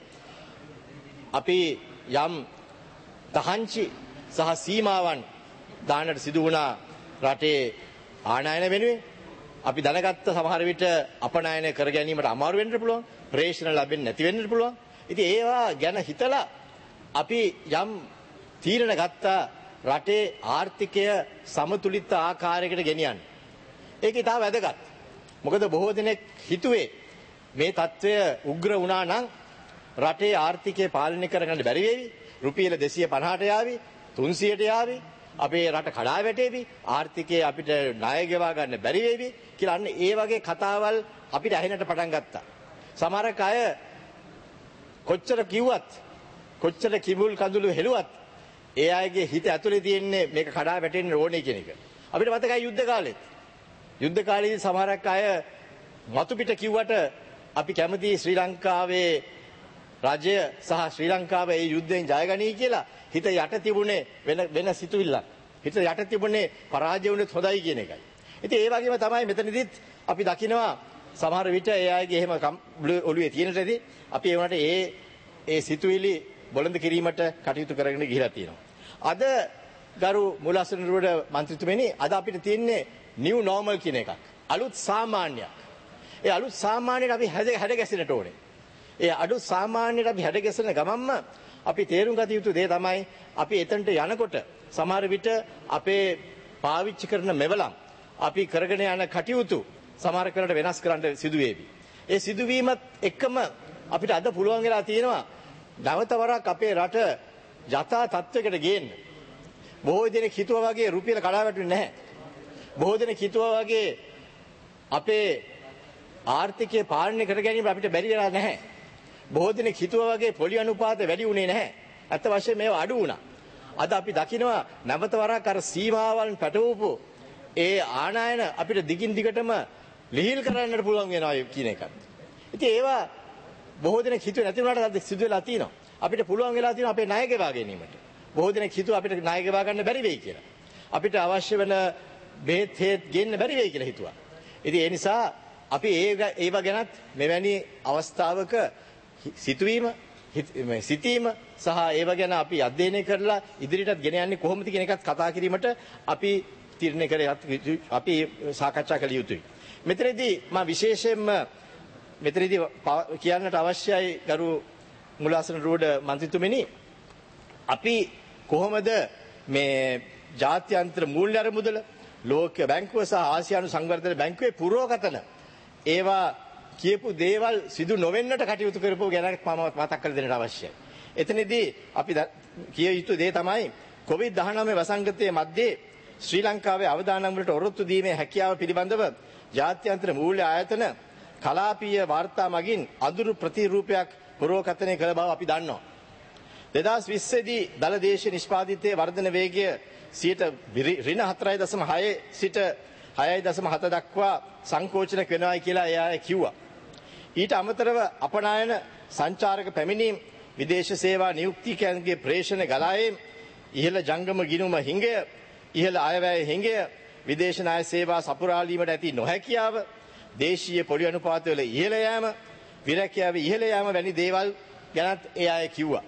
අපි යම් තහංචි සහ සීමාවන් දාන්නට සිදු වුණා රටේ ආනයන වෙනුවෙන්. අපි දැනගත්ත සමහර විට අපනයන කර ගැනීමට අමාරු වෙන්න පුළුවන්. ප්‍රේෂණ ලැබෙන්නේ නැති වෙන්න පුළුවන්. ඉතින් ඒවා ගැන හිතලා අපි යම් තීරණ ගත්තා රටේ ආර්ථිකය සමතුලිත ආකාරයකට ගෙනියන්න. ඒක ඉතාම වැදගත්. මොකද බොහෝ දෙනෙක් හිතුවේ මේ తත්වය උග්‍ර වුණා නම් රටේ ආර්ථිකය පාලනය කරගන්න බැරි වෙවි. රුපියල දෙසිය පනහට යාවි, තුන්සියයට යාවි. අපේ රට කඩා වැටේවි. ආර්ථිකය අපිට ණය ගෙවා ගන්න බැරි වෙවි කියලා අන්න ඒ වගේ කතාවල් අපිට ඇහෙන්නට පටන් ගත්තා. සමහරක් අය කොච්චර කිව්වත් කොච්චර කිඹුල් කඳුළු හෙළුවත් ඒ අයගේ හිත ඇතුලේ තියෙන්නේ මේක කඩා වැටෙන්න ඕනේ කියන එක. අපිට මතකයි යුද්ධ කාලෙත්. යුද්ධ කාලේදී සමහරක් අය මතු පිට කිව්වට අපි කැමති ශ්‍රී ලංකාවේ රජය සහ ශ්‍රී ලංකාව ඒ යුද්ධයෙන් ජයගනී කියලා හිත යට තිබුණේ වෙන වෙන සිතුවිල්ලක්. හිත යට තිබුණේ පරාජය වුණොත් හොඳයි කියන එකයි. ඉතින් ඒ වගේම තමයි මෙතනදිත් අපි දකිනවා සමහර විට ඒ අයගේ එහෙම ඔළුවේ තියෙනටදී අපි ඒ වුණාට ඒ ඒ සිතුවිලි බොළඳ කිරීමට කටයුතු කරගෙන ගිහිලා තියෙනවා. අද ගරු මුලාසන නුවර മന്ത്രിතුමනි අද අපිට තියෙන්නේ new normal කියන එකක්. අලුත් සාමාන්‍යයක්. ඒ අලුත් සාමාන්‍යයට අපි හැද හැද ගැසෙන්නට ඕනේ. ඒ අලුත් සාමාන්‍යයට අපි හැද ගැසෙන ගමන්ම අපි තේරුම් ගත යුතු දේ තමයි අපි එතනට යනකොට සමහර විට අපේ පාවිච්චි කරන මෙවලම් අපි කරගෙන යන කටයුතු සමහර කරට වෙනස් කරන්න සිදු වේවි. ඒ සිදුවීමත් එක්කම අපිට අද පුළුවන් වෙලා තියෙනවා නැවත වරක් අපේ රට යථා තත්වයකට ගේන්න. බොහෝ දෙනෙක් හිතුවා වගේ රුපියල කඩා වැටුනේ නැහැ. බොහෝ දෙනෙක් හිතුවා වගේ අපේ ආර්ථිකය පාලනය කර ගැනීම අපිට බැරි වෙලා නැහැ. බොහෝ දෙනෙක් හිතුවා වගේ පොලි අනුපාත වැඩි වුණේ නැහැ. අත් වශයෙන් මේවා අඩු වුණා. අද අපි දකිනවා නැවත වරක් අර සීමාවන් පැටවූපු ඒ ආනයන අපිට දිගින් දිගටම ලිහිල් කරන්නට පුළුවන් වෙනවා කියන එකත්. ඉතින් ඒවා බොහෝ දෙනෙක් හිතුවේ නැති වුණාට අද සිදු වෙලා තියෙනවා. අපිට පුළුවන් වෙලා තියෙනවා අපේ ණය ගෙවා ගැනීමට. බොහෝ දෙනෙක් හිතුවා අපිට ණය ගෙවා ගන්න බැරි වෙයි කියලා. අපිට අවශ්‍ය වෙන බෙහෙත් හේත් ගෙන්න බැරි වෙයි කියලා හිතුවා. ඉතින් ඒ නිසා අපි ඒ ඒව ගැනත් මෙවැනි අවස්ථාවක සිතුවීම සිතීම සහ ඒව ගැන අපි අධ්‍යයනය කරලා ඉදිරියටත් ගෙන යන්නේ කොහොමද කියන එකත් කතා කිරීමට අපි තීරණය කර අපි සාකච්ඡා කළ යුතුයි. මෙතනදී මම විශේෂයෙන්ම මෙතනදී කියන්නට අවශ්‍යයි ගරු මුලාසන රෝඩ മന്ത്രിතුමනි අපි කොහොමද මේ ජාත්‍යන්තර මූල්‍ය අරමුදල ලෝක බැංකුව සහ ආසියානු සංවර්ධන බැංකුවේ පුරෝගතන ඒවා කියපු දේවල් සිදු නොවෙන්නට කටයුතු කරපු ගැන මම මතක් කර දෙන්නට අවශ්‍යයි. එතනදී අපි කිය යුතු දේ තමයි කොවිඩ් දහනවය වසංගතයේ මැද්දේ ශ්‍රී ලංකාවේ අවදානම් වලට ඔරොත්තු දීමේ හැකියාව පිළිබඳව ජාත්‍යන්තර මූල්‍ය ආයතන කලාපීය වාර්තා මගින් අඳුරු ප්‍රතිරූපයක් පුරෝගතනය කළ බව අපි දන්නවා. දෙදහස් විස්ස දී දළ දේශීය නිෂ්පාදිතයේ වර්ධන වේගය සියයට ඍණ හතරයි දශම හය සිට හයයි දශම හත දක්වා සංකෝචන වෙනවායි කියලා එයා කිව්වා. ඊට අමතරව අපනායන සංචාරක පැමිණීම් විදේශ සේවා නියුක්තිකයන්ගේ ප්‍රේෂණ ගලායීම් ඉහළ ජංගම ගිණුම හිඟය ඉහළ අයවැය හිඟය විදේශ ණය සේවා සපුරාලීමට ඇති නොහැකියාව දේශීය පොලි අනුපාතවල ඉහළ යෑම විරැකියාවේ ඉහළ යෑම වැනි දේවල් ගැනත් ඒ අය කිව්වා.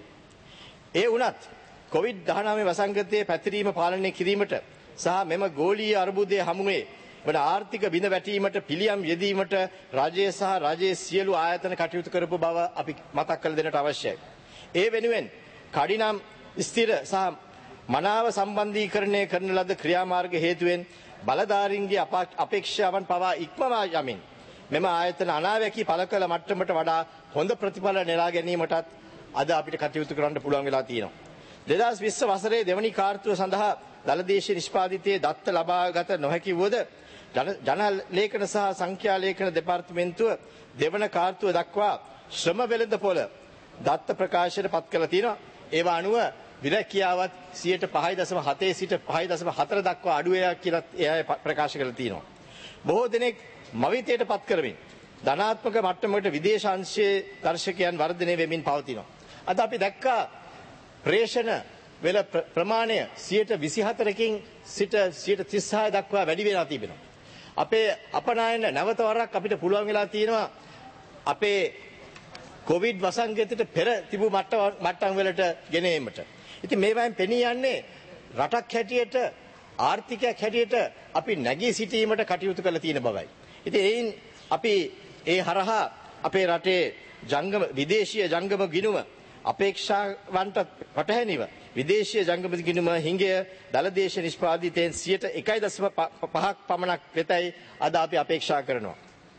ඒ වුණත් කොවිඩ් දහනවය වසංගතයේ පැතිරීම පාලනය කිරීමට සහ මෙම ගෝලීය අර්බුදයේ හමුවේ වන ආර්ථික බිඳ වැටීමට පිළියම් යෙදීමට රජය සහ රජයේ සියලු ආයතන කටයුතු කරපු බව අපි මතක් කර දෙන්නට අවශ්‍යයි. ඒ වෙනුවෙන් කඩිනම් ස්ථිර සහ මනාව සම්බන්ධීකරණය කරන ලද ක්‍රියාමාර්ග හේතුවෙන් බලධාරීන්ගේ අපේක්ෂාවන් පවා ඉක්මවා යමින් මෙම ආයතන අනාවැකී පළ කළ මට්ටමට වඩා හොඳ ප්‍රතිඵල නෙලා ගැනීමටත් අද අපිට කටයුතු කරන්න පුළුවන් වෙලා තියෙනවා. දෙදහස් විස්ස වසරේ දෙවැනි කාර්තුව සඳහා දළදේශීය නිෂ්පාදිතයේ දත්ත ලබාගත නොහැකි වුවද ජන ලේඛන සහ සංඛ්‍යා ලේඛන දෙපාර්තමේන්තුව දෙවන කාර්තුව දක්වා ශ්‍රම වෙළඳපොළ දත්ත ප්‍රකාශයට පත් කළ තියෙනවා. ඒවා අනුව විරැකියාවත් සියයට පහයි දශම හතේ සිට පහයි දශම හතර දක්වා අඩු වෙලා කියලා එයා ප්‍රකාශ කරලා තියෙනවා. බොහෝ දෙනෙක් මවිතයට පත් කරමින් ධනාත්මක මට්ටමකට විදේශ අංශයේ දර්ශකයන් වර්ධනය වෙමින් පවතිනවා. අද අපි දැක්කා ප්‍රේෂණ වෙල ප්‍රමාණය සියයට විසිහතරකින් සිට සියයට තිස්හය දක්වා වැඩි වෙලා තිබෙනවා. අපේ අපනායන නැවත වරක් අපිට පුළුවන් වෙලා තියෙනවා අපේ කොවිඩ් වසංගතයට පෙර තිබූ මට්ටම් වලට ගෙන ඒමට. ඉතින් මේවායින් පෙනී යන්නේ රටක් හැටියට ආර්ථිකයක් හැටියට අපි නැගී සිටීමට කටයුතු කරලා තියෙන බවයි. ඉතින් එයින් අපි ඒ හරහා අපේ රටේ ජංගම විදේශීය ජංගම ගිණුම අපේක්ෂාවන්ට පටහැනිව විදේශීය ජංගම ගිණුම හිඟය දළදේශ නිෂ්පාදිතයෙන් සියයට එකයි දශම පහක් පමණක් වෙතයි අද අපි අපේක්ෂා කරනවා.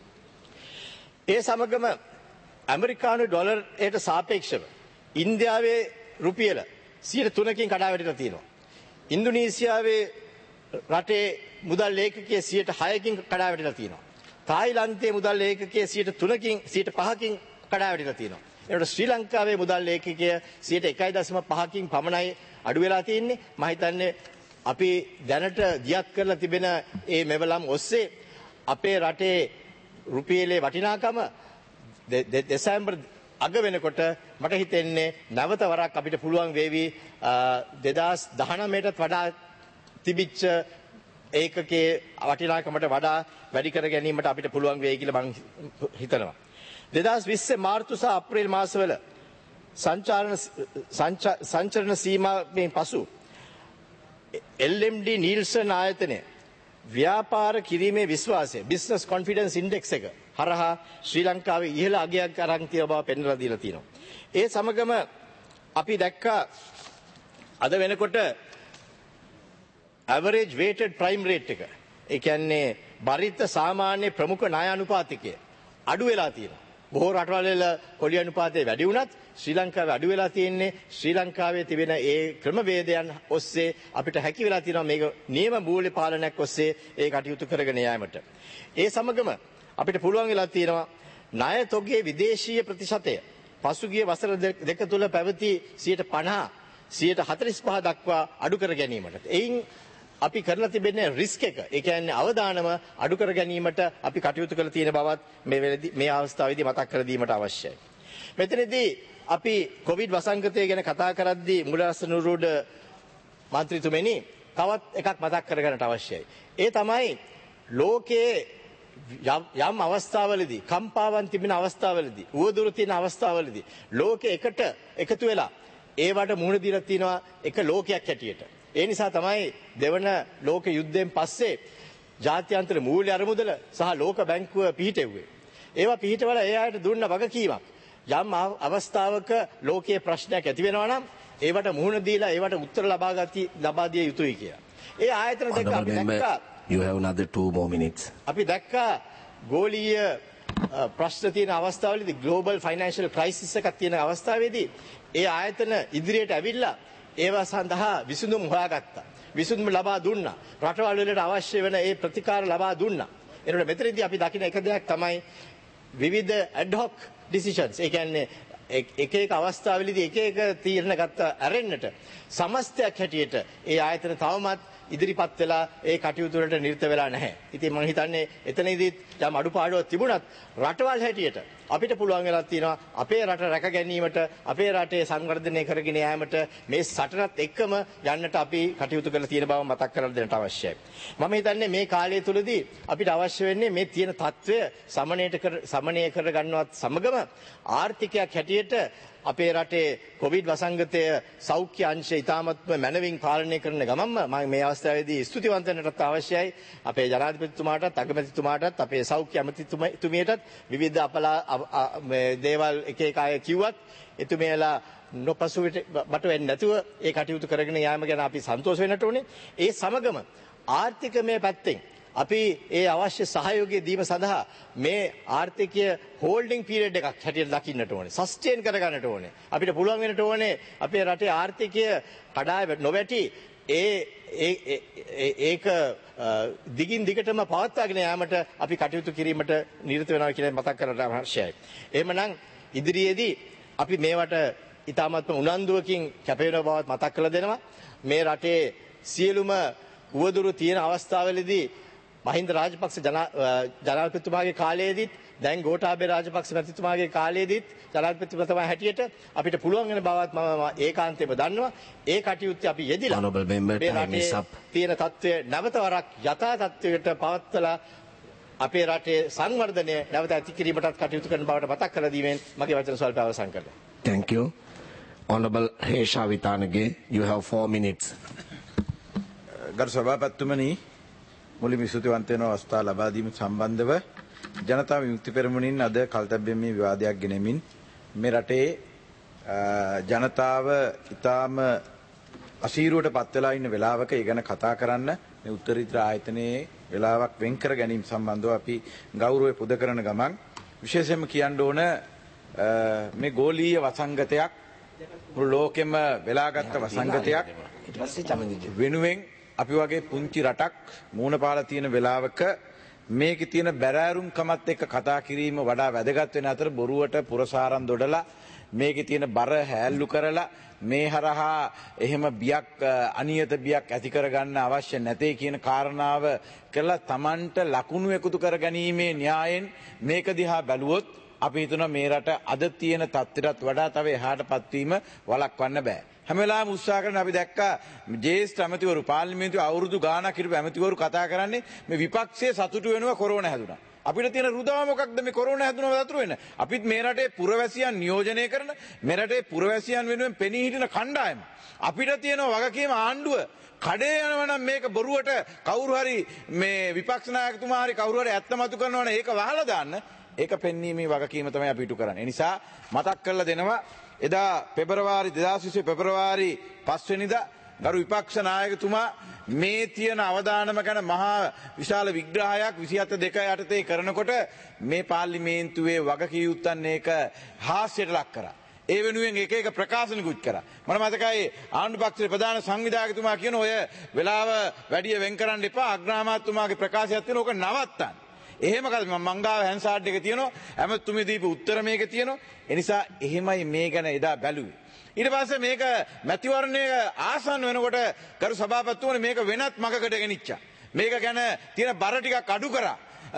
ඒ සමගම ඇමරිකානු ඩොලරයට සාපේක්ෂව ඉන්දියාවේ රුපියල සියයට තුනකින් කඩා වැටිලා තියෙනවා. ඉන්දුනීසියාවේ රටේ මුදල් ලේඛකයේ සියයට හයකින් කඩා වැටිලා තියෙනවා. තායිලන්තයේ මුදල් ලේඛකයේ සියයට තුනකින් සියයට පහකින් කඩා වැටිලා තියෙනවා. ඒකට ශ්‍රී ලංකාවේ මුදල් ලේඛකය සියයට එකයි දශම පහකින් පමණයි අඩු වෙලා තියෙන්නේ. මම හිතන්නේ අපි දැනට දියත් කරලා තිබෙන ඒ මෙවලම් ඔස්සේ අපේ රටේ රුපියලේ වටිනාකම දෙසැම්බර් අග වෙනකොට මට හිතෙන්නේ නැවත වරක් අපිට පුළුවන් වේවි දෙදහස් දහනවයටත් වඩා තිබිච්ච ඒකකයේ වටිනාකමට වඩා වැඩි කර ගැනීමට අපිට පුළුවන් වෙයි කියලා මම හිතනවා. දෙදහස් විස්ස මාර්තු සහ අප්‍රේල් මාසවල සංචාරණ සංචරණ සීමාවෙන් පසු එල් එම් ඩී නීල්සන් ආයතනය ව්‍යාපාර කිරීමේ විශ්වාසය බිස්නස් කොන්ෆිඩන්ස් ඉන්ඩෙක්ස් එක හරහා ශ්‍රී ලංකාවේ ඉහළ අගයක් අරන් තියෙන බව පෙන්වලා දීලා තියෙනවා. ඒ සමගම අපි දැක්කා අද වෙනකොට average weighted prime rate එක ඒ කියන්නේ බරිත සාමාන්‍ය ප්‍රමුඛ ණය අනුපාතිකය අඩු වෙලා තියෙනවා. බොහෝ රටවල් වල කොළි අනුපාතය වැඩි වුණත් ශ්‍රී ලංකාවේ අඩු වෙලා තියෙන්නේ. ශ්‍රී ලංකාවේ තිබෙන ඒ ක්‍රමවේදයන් ඔස්සේ අපිට හැකි වෙලා තියෙනවා මේක නියම මූල්‍ය පාලනයක් ඔස්සේ ඒ කටයුතු කරගෙන යාමට. ඒ සමගම අපිට පුළුවන් වෙලා තියෙනවා ණය තොගේ විදේශීය ප්‍රතිශතය පසුගිය වසර දෙක තුළ පැවති සියයට පනහ සියයට හතළිස් පහ දක්වා අඩු කර ගැනීමට. එයින් අපි කරලා තිබෙන්නේ රිස්ක් එක. ඒ කියන්නේ අවදානම අඩු කර ගැනීමට අපි කටයුතු කරලා තියෙන බවත් මේ වෙලෙදි මේ අවස්ථාවේදී මතක් කර දීමට අවශ්‍යයි. මෙතනදී අපි කොවිඩ් වසංගතය ගැන කතා කරද්දී මුලරසනුරුඩ මන්ත්‍රීතුමනි තවත් එකක් මතක් කරගන්නට අවශ්‍යයි. ඒ තමයි ලෝකයේ යම් අවස්ථාවලදී කම්පාවන් තිබෙන අවස්ථාවලදී උවදුරු තියෙන අවස්ථාවලදී ලෝකෙ එකට එකතු වෙලා ඒවට මුහුණ දීලා තිනවා එක ලෝකයක් හැටියට. ඒ නිසා තමයි දෙවන ලෝක යුද්ධයෙන් පස්සේ ජාත්‍යන්තර මූල්‍ය අරමුදල සහ ලෝක බැංකුව පිහිටෙව්වේ. ඒවා පිහිටවල ඒ අයට දුන්න වගකීමක්. යම් අවස්ථාවක ලෝකයේ ප්‍රශ්නයක් ඇති වෙනවා නම් ඒවට මුහුණ දීලා ඒවට උත්තර ලබා ගති ලබා දිය යුතුයි කියලා. ඒ ආයතන දෙක අපි දැක්කා. You have another two more minutes. අපි දැක්කා ගෝලීය ප්‍රශ්න තියෙන අවස්ථාවලදී global financial crisis එකක් තියෙන අවස්ථාවේදී ඒ ආයතන ඉදිරියට ඇවිල්ලා ඒවා සඳහා විසඳුම් හොයාගත්තා. විසඳුම් ලබා දුන්නා. රටවල් වලට අවශ්‍ය වෙන ඒ ප්‍රතිකාර ලබා දුන්නා. එනකොට මෙතනදී අපි දකින එක දෙයක් තමයි විවිධ ad hoc decisions. ඒ කියන්නේ එක එක අවස්ථාවලදී එක එක තීරණ ගත්ත ඇරෙන්නට සමස්තයක් හැටියට ඒ ආයතන තවමත් ඉදිරිපත් වෙලා ඒ කටයුතු වලට නිරත වෙලා නැහැ. ඉතින් මම හිතන්නේ එතනදී යම් අඩුපාඩුවක් තිබුණත් රටවල් හැටියට අපිට පුළුවන් වෙලා තියෙනවා අපේ රට රැක ගැනීමට අපේ රටේ සංවර්ධනය කරගෙන යාමට මේ සටනත් එක්කම යන්නට අපි කටයුතු කරලා තියෙන බව මතක් කරලා දෙන්නට අවශ්‍යයි. මම හිතන්නේ මේ කාලය තුලදී අපිට අවශ්‍ය වෙන්නේ මේ තියෙන තත්ත්වය සමනයට කර සමනය කර ගන්නවත් සමගම ආර්ථිකයක් හැටියට අපේ රටේ කොවිඩ් වසංගතය සෞඛ්‍ය අංශය ඉතාමත්ම මැනවින් පාලනය කරන ගමන්ම මම මේ අවස්ථාවේදී ස්තුතිවන්ත වෙන්නට අවශ්‍යයි අපේ ජනාධිපතිතුමාටත් අගමැතිතුමාටත් අපේ සෞඛ්‍ය අමාත්‍යතුමියටත් විවිධ අපලා දේවල් එක එක අය කිව්වත් එතුමියලා නොපසුවට බට වෙන්නේ නැතුව ඒ කටයුතු කරගෙන යාම ගැන අපි සන්තෝෂ වෙන්නට ඕනේ. ඒ සමගම ආර්ථිකමය පැත්තෙන් අපි ඒ අවශ්‍ය සහයෝගය දීම සඳහා මේ ආර්ථිකය හෝල්ඩින් පීරියඩ් එකක් හැටියට දකින්නට ඕනේ. සස්ටේන් කරගන්නට ඕනේ. අපිට පුළුවන් වෙන්නට ඕනේ අපේ රටේ ආර්ථිකය කඩා නොවැටි ඒ ඒක දිගින් දිගටම පවත්වාගෙන යාමට අපි කටයුතු කිරීමට නිරත වෙනවා කියලා මතක් කරගන්න අවශ්‍යයි. එහෙමනම් ඉදිරියේදී අපි මේවට ඉතාමත්ම උනන්දුවකින් කැපවෙන බවත් මතක් කරලා දෙනවා. මේ රටේ සියලුම උවදුරු තියෙන අවස්ථාවලදී මහින්ද රාජපක්ෂ ජනාධිපතිතුමාගේ කාලයේදීත් දැන් ගෝඨාභය රාජපක්ෂ මැතිතුමාගේ කාලයේදීත් ජනාධිපතිතුමා හැටියට අපිට පුළුවන් වෙන බවත් මම ඒකාන්තයෙන්ම දන්නවා. ඒ කටයුත්තේ අපි යෙදිලා මේ රටේ තියෙන තත්ත්වය නැවත වරක් යථා තත්ත්වයට පවත්වලා අපේ රටේ සංවර්ධනය නැවත ඇති කිරීමටත් කටයුතු කරන බවට මතක් කරලා දීමෙන් මගේ වචන ස්වල්ප අවසන් කරනවා. Thank you. Honorable Hesha Vitanage, you have four minutes. ගරු සභාපතිතුමනි, මුලින්ම ස්තුතිවන්ත වෙන අවස්ථාව ලබා දීම සම්බන්ධව ජනතා විමුක්ති පෙරමුණින් අද කල්තබ්බේ මේ විවාදයක් ගෙනෙමින් මේ රටේ ජනතාව ඉතාම අසීරුවට පත් වෙලා ඉන්න වෙලාවක ඒ ගැන කතා කරන්න මේ උත්තරීතර ආයතනයේ වෙලාවක් වෙන් කර ගැනීම සම්බන්ධව අපි ගෞරවය පුද කරන ගමන් විශේෂයෙන්ම කියන්න ඕන මේ ගෝලීය වසංගතයක් මුළු ලෝකෙම වෙලාගත් වසංගතයක් වෙනුවෙන් අපි වගේ පුංචි රටක් මූණ පාලා තියෙන වෙලාවක මේකේ තියෙන බැරෑරුම්කමත් එක්ක කතා කිරීම වඩා වැදගත් වෙන අතර බොරුවට පුරසාරම් දොඩලා මේකේ තියෙන බර හැල්ලු කරලා මේ හරහා එහෙම බියක් අනියත බියක් ඇති කරගන්න අවශ්‍ය නැtei කියන කාරණාව කළා Tamanට ලකුණු එකතු කරගැනීමේ න්‍යායෙන් මේක දිහා බැලුවොත් අපි හිතනවා මේ රට අද තියෙන තත්ත්වයටත් වඩා තව එහාටපත් වීම වළක්වන්න බෑ. හැම වෙලාවෙම උත්සාහ කරන අපි දැක්කා ජේෂ්ඨ ඇමතිවරු පාර්ලිමේන්තුවේ අවුරුදු ගාණක් හිටපු ඇමතිවරු කතා කරන්නේ මේ විපක්ෂයේ සතුටු වෙනවා කොරෝනා හැදුනා. අපිට තියෙන රුදාව මොකක්ද මේ කොරෝනා හැදුනව දතුරු වෙන්න. අපිත් මේ රටේ පුරවැසියන් නියෝජනය කරන මේ රටේ පුරවැසියන් වෙනුවෙන් පෙනී හිටින කණ්ඩායම. අපිට තියෙන වගකීම ආණ්ඩුව කඩේ යනවා නම් මේක බොරුවට කවුරු හරි මේ විපක්ෂ නායකතුමා හරි කවුරු හරි ඇත්තමතු කරනවා නම් ඒක වහලා දාන්න. ඒක පෙන්වීමේ වගකීම තමයි අපි ඉටු කරන්නේ. ඒ නිසා මතක් කරලා දෙනවා එදා පෙබරවාරි දෙදාස් විසි පෙබරවාරි පහ වෙනිදා ගරු විපක්ෂ නායකතුමා මේ තියෙන අවදානම ගැන මහා විශාල විග්‍රහයක් විසිහත දෙක යටතේ කරනකොට මේ පාර්ලිමේන්තුවේ වගකීම් ඒක හාස්‍යයට ලක් කරා. ඒ වෙනුවෙන් එක එක ප්‍රකාශනකුත් කරා. මම මතකයි ආණ්ඩු පක්ෂයේ ප්‍රධාන සංවිධායකතුමා කියන ඔය වෙලාව වැඩි වෙන් කරන්න එපා අග්‍රාමාත්‍යතුමාගේ ප්‍රකාශයක් තියෙන ඕක නවත්තන්න. එහෙම කද මම මංගාව හැන්සාඩ් එක තියෙනවා ඇමතුමේ දීපු උත්තර මේක තියෙනවා. ඒ නිසා එහෙමයි මේ ගැන එදා බැලුවේ. ඊට පස්සේ මේක මැතිවරණය ආසන්න වෙනකොට කරු සභාපතිතුමනි මේක වෙනත් මගකට ගෙනිච්චා. මේක ගැන තියෙන බර ටිකක් අඩු කරා.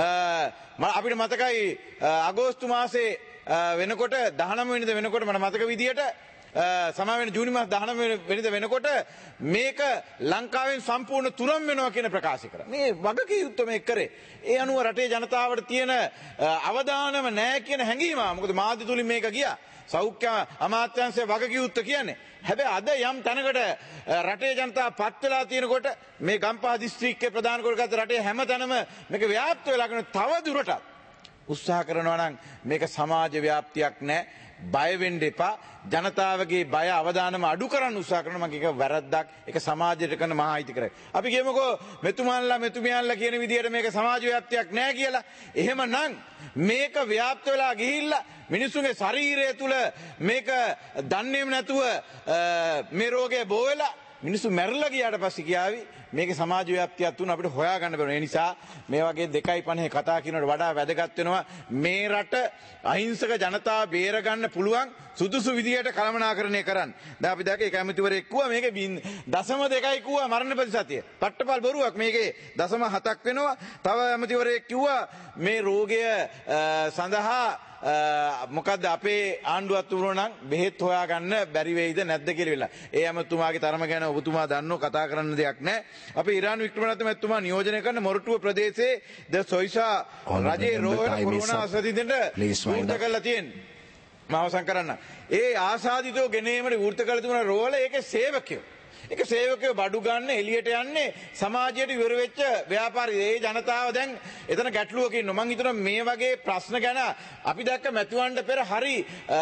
අපිට මතකයි අගෝස්තු මාසේ වෙනකොට දහනව වෙනිදා වෙනකොට මට මතක විදියට සමාවෙන ජූනි මාස දහනව වෙනිදා වෙනකොට මේක ලංකාවෙන් සම්පූර්ණ තුරන් වෙනවා කියන ප්‍රකාශය කරා. මේ වගකීම් මේ කරේ. ඒ අනුව රටේ ජනතාවට තියෙන අවදානම නැහැ කියන හැඟීම. මොකද මාධ්‍ය තුලින් මේක ගියා. සෞඛ්‍ය අමාත්‍යාංශයේ වගකීම් කියන්නේ. හැබැයි අද යම් තැනකට රටේ ජනතාව පත් වෙලා තියෙනකොට මේ ගම්පහ දිස්ත්‍රික්කයේ ප්‍රධාන කොටගත් රටේ හැම තැනම මේක ව්‍යාප්ත වෙලා කරන තව දුරටත් උත්සාහ කරනවා නම් මේක සමාජ ව්‍යාප්තියක් නැහැ. බය වෙන්න එපා. ජනතාවගේ බය අවදානම අඩු කරන්න උත්සාහ කරන මම එක වැරද්දක් ඒක සමාජයට කරන මහා අයිතිකරයි. අපි කියමුකෝ මෙතුමාන්ලා මෙතුමියන්ලා කියන විදිහට මේක සමාජ ව්‍යාප්තියක් නෑ කියලා. එහෙමනම් මේක ව්‍යාප්ත වෙලා ගිහිල්ලා මිනිසුන්ගේ ශරීරය තුල මේක දන්නේම නැතුව මේ රෝගය බෝ වෙලා මිනිස්සු මැරලා ගියාට පස්සේ කියාවි මේකේ සමාජ ව්‍යාප්තියක් තුන අපිට හොයාගන්න බැහැ. ඒ නිසා මේ වගේ දෙකයි පනහේ කතා කියනවට වඩා වැදගත් වෙනවා මේ රට අහිංසක ජනතාව බේරගන්න පුළුවන් සුදුසු විදියට කළමනාකරණය කරන්න. දැන් අපි දැක්ක ඒක ඇමතිවරයෙක් කිව්වා මේකේ දශම දෙකයි කිව්වා මරණ ප්‍රතිශතය. පට්ටපල් බොරුවක් මේකේ දශම හතක් වෙනවා. තව ඇමතිවරයෙක් කිව්වා මේ රෝගය සඳහා මොකද අපේ ආණ්ඩුවත් වුණා නම් බෙහෙත් හොයාගන්න බැරි වෙයිද නැද්ද කියලා වෙලා. ඒ ඇමතුමාගේ තරම ගැන ඔබතුමා දන්නෝ කතා කරන්න දෙයක් නැහැ. අපි ඉරාන් වික්‍රමරත්න මැතිතුමා නියෝජනය කරන මොරටුව ප්‍රදේශයේ ද සොයිසා රජයේ රෝහල කොරෝනා ආසාදිතෙන්ට විවෘත කරලා තියෙනවා. මම අවසන් කරන්න. ඒ ආසාදිතෝ ගෙනීමට විවෘත කරලා තිබුණ රෝහල ඒකේ සේවකයෝ. ඒක සේවකයෝ බඩු ගන්න එළියට යන්නේ සමාජයට විවර වෙච්ච ව්‍යාපාරී. ඒ ජනතාව දැන් එතන ගැටලුවක ඉන්නවා. මම හිතනවා මේ වගේ ප්‍රශ්න ගැන අපි දැක්ක මැතිවරණයට පෙර හරි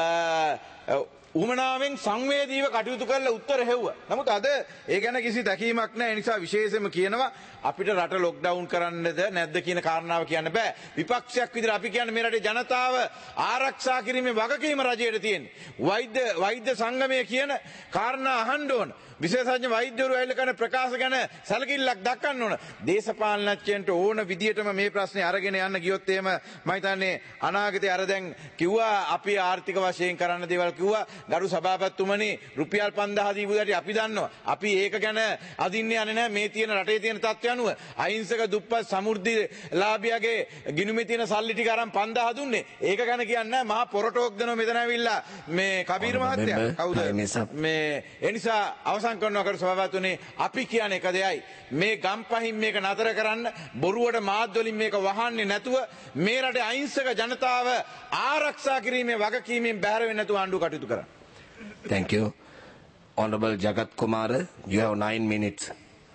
උමනාවෙන් සංවේදීව කටයුතු කරලා උත්තර හෙව්වා. නමුත් අද ඒ ගැන කිසි දැකීමක් නැහැ. ඒ නිසා විශේෂයෙන්ම කියනවා අපිට රට ලොක්ඩවුන් කරන්නද නැද්ද කියන කාරණාව කියන්න බෑ. විපක්ෂයක් විදිහට අපි කියන්නේ මේ රටේ ජනතාව ආරක්ෂා කිරීමේ වගකීම රජයට තියෙනවා. වෛද්‍ය වෛද්‍ය සංගමය කියන කාරණා අහන්න ඕන. විශේෂඥ වෛද්‍යවරු ඇවිල්ලා කරන ප්‍රකාශ ගැන සැලකිල්ලක් දක්වන්න ඕන. දේශපාලනඥයන්ට ඕන විදියටම මේ ප්‍රශ්නේ අරගෙන යන්න ගියොත් එහෙම මම හිතන්නේ අනාගතේ අර දැන් කිව්වා අපි ආර්ථික වශයෙන් කරන්න දේවල් කිව්වා ගරු සභාපතිතුමනි රුපියල් පන්දාහ දීපු දැටි අපි දන්නවා. අපි ඒක ගැන අදින්නේ යන්නේ නැහැ මේ තියෙන රටේ තියෙන තත්ත්වය අනුව. අහිංසක දුප්පත් සමෘද්ධි ලාභියාගේ ගිණුමේ තියෙන සල්ලි ටික අරන් පන්දාහ දුන්නේ. ඒක ගැන කියන්නේ මහා පොරටෝක් දෙනවා මෙතන ඇවිල්ලා මේ කබීර් මහත්තයා. කවුද? මේ ඒ නිසා අවසන් කරනවා කරු සභාපතිතුමනි අපි කියන්නේ එක දෙයයි. මේ ගම්පහින් මේක නතර කරන්න බොරුවට මාත් වලින් මේක වහන්නේ නැතුව මේ රටේ අහිංසක ජනතාව ආරක්ෂා කිරීමේ වගකීමෙන් බැහැර වෙන්නේ නැතුව ආණ්ඩුව කටයුතු කරන්න. Thank you. Honorable Jagat Kumar, you have nine minutes.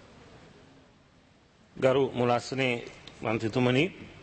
ගරු මුලස්සනේ මන්ත්‍රීතුමනි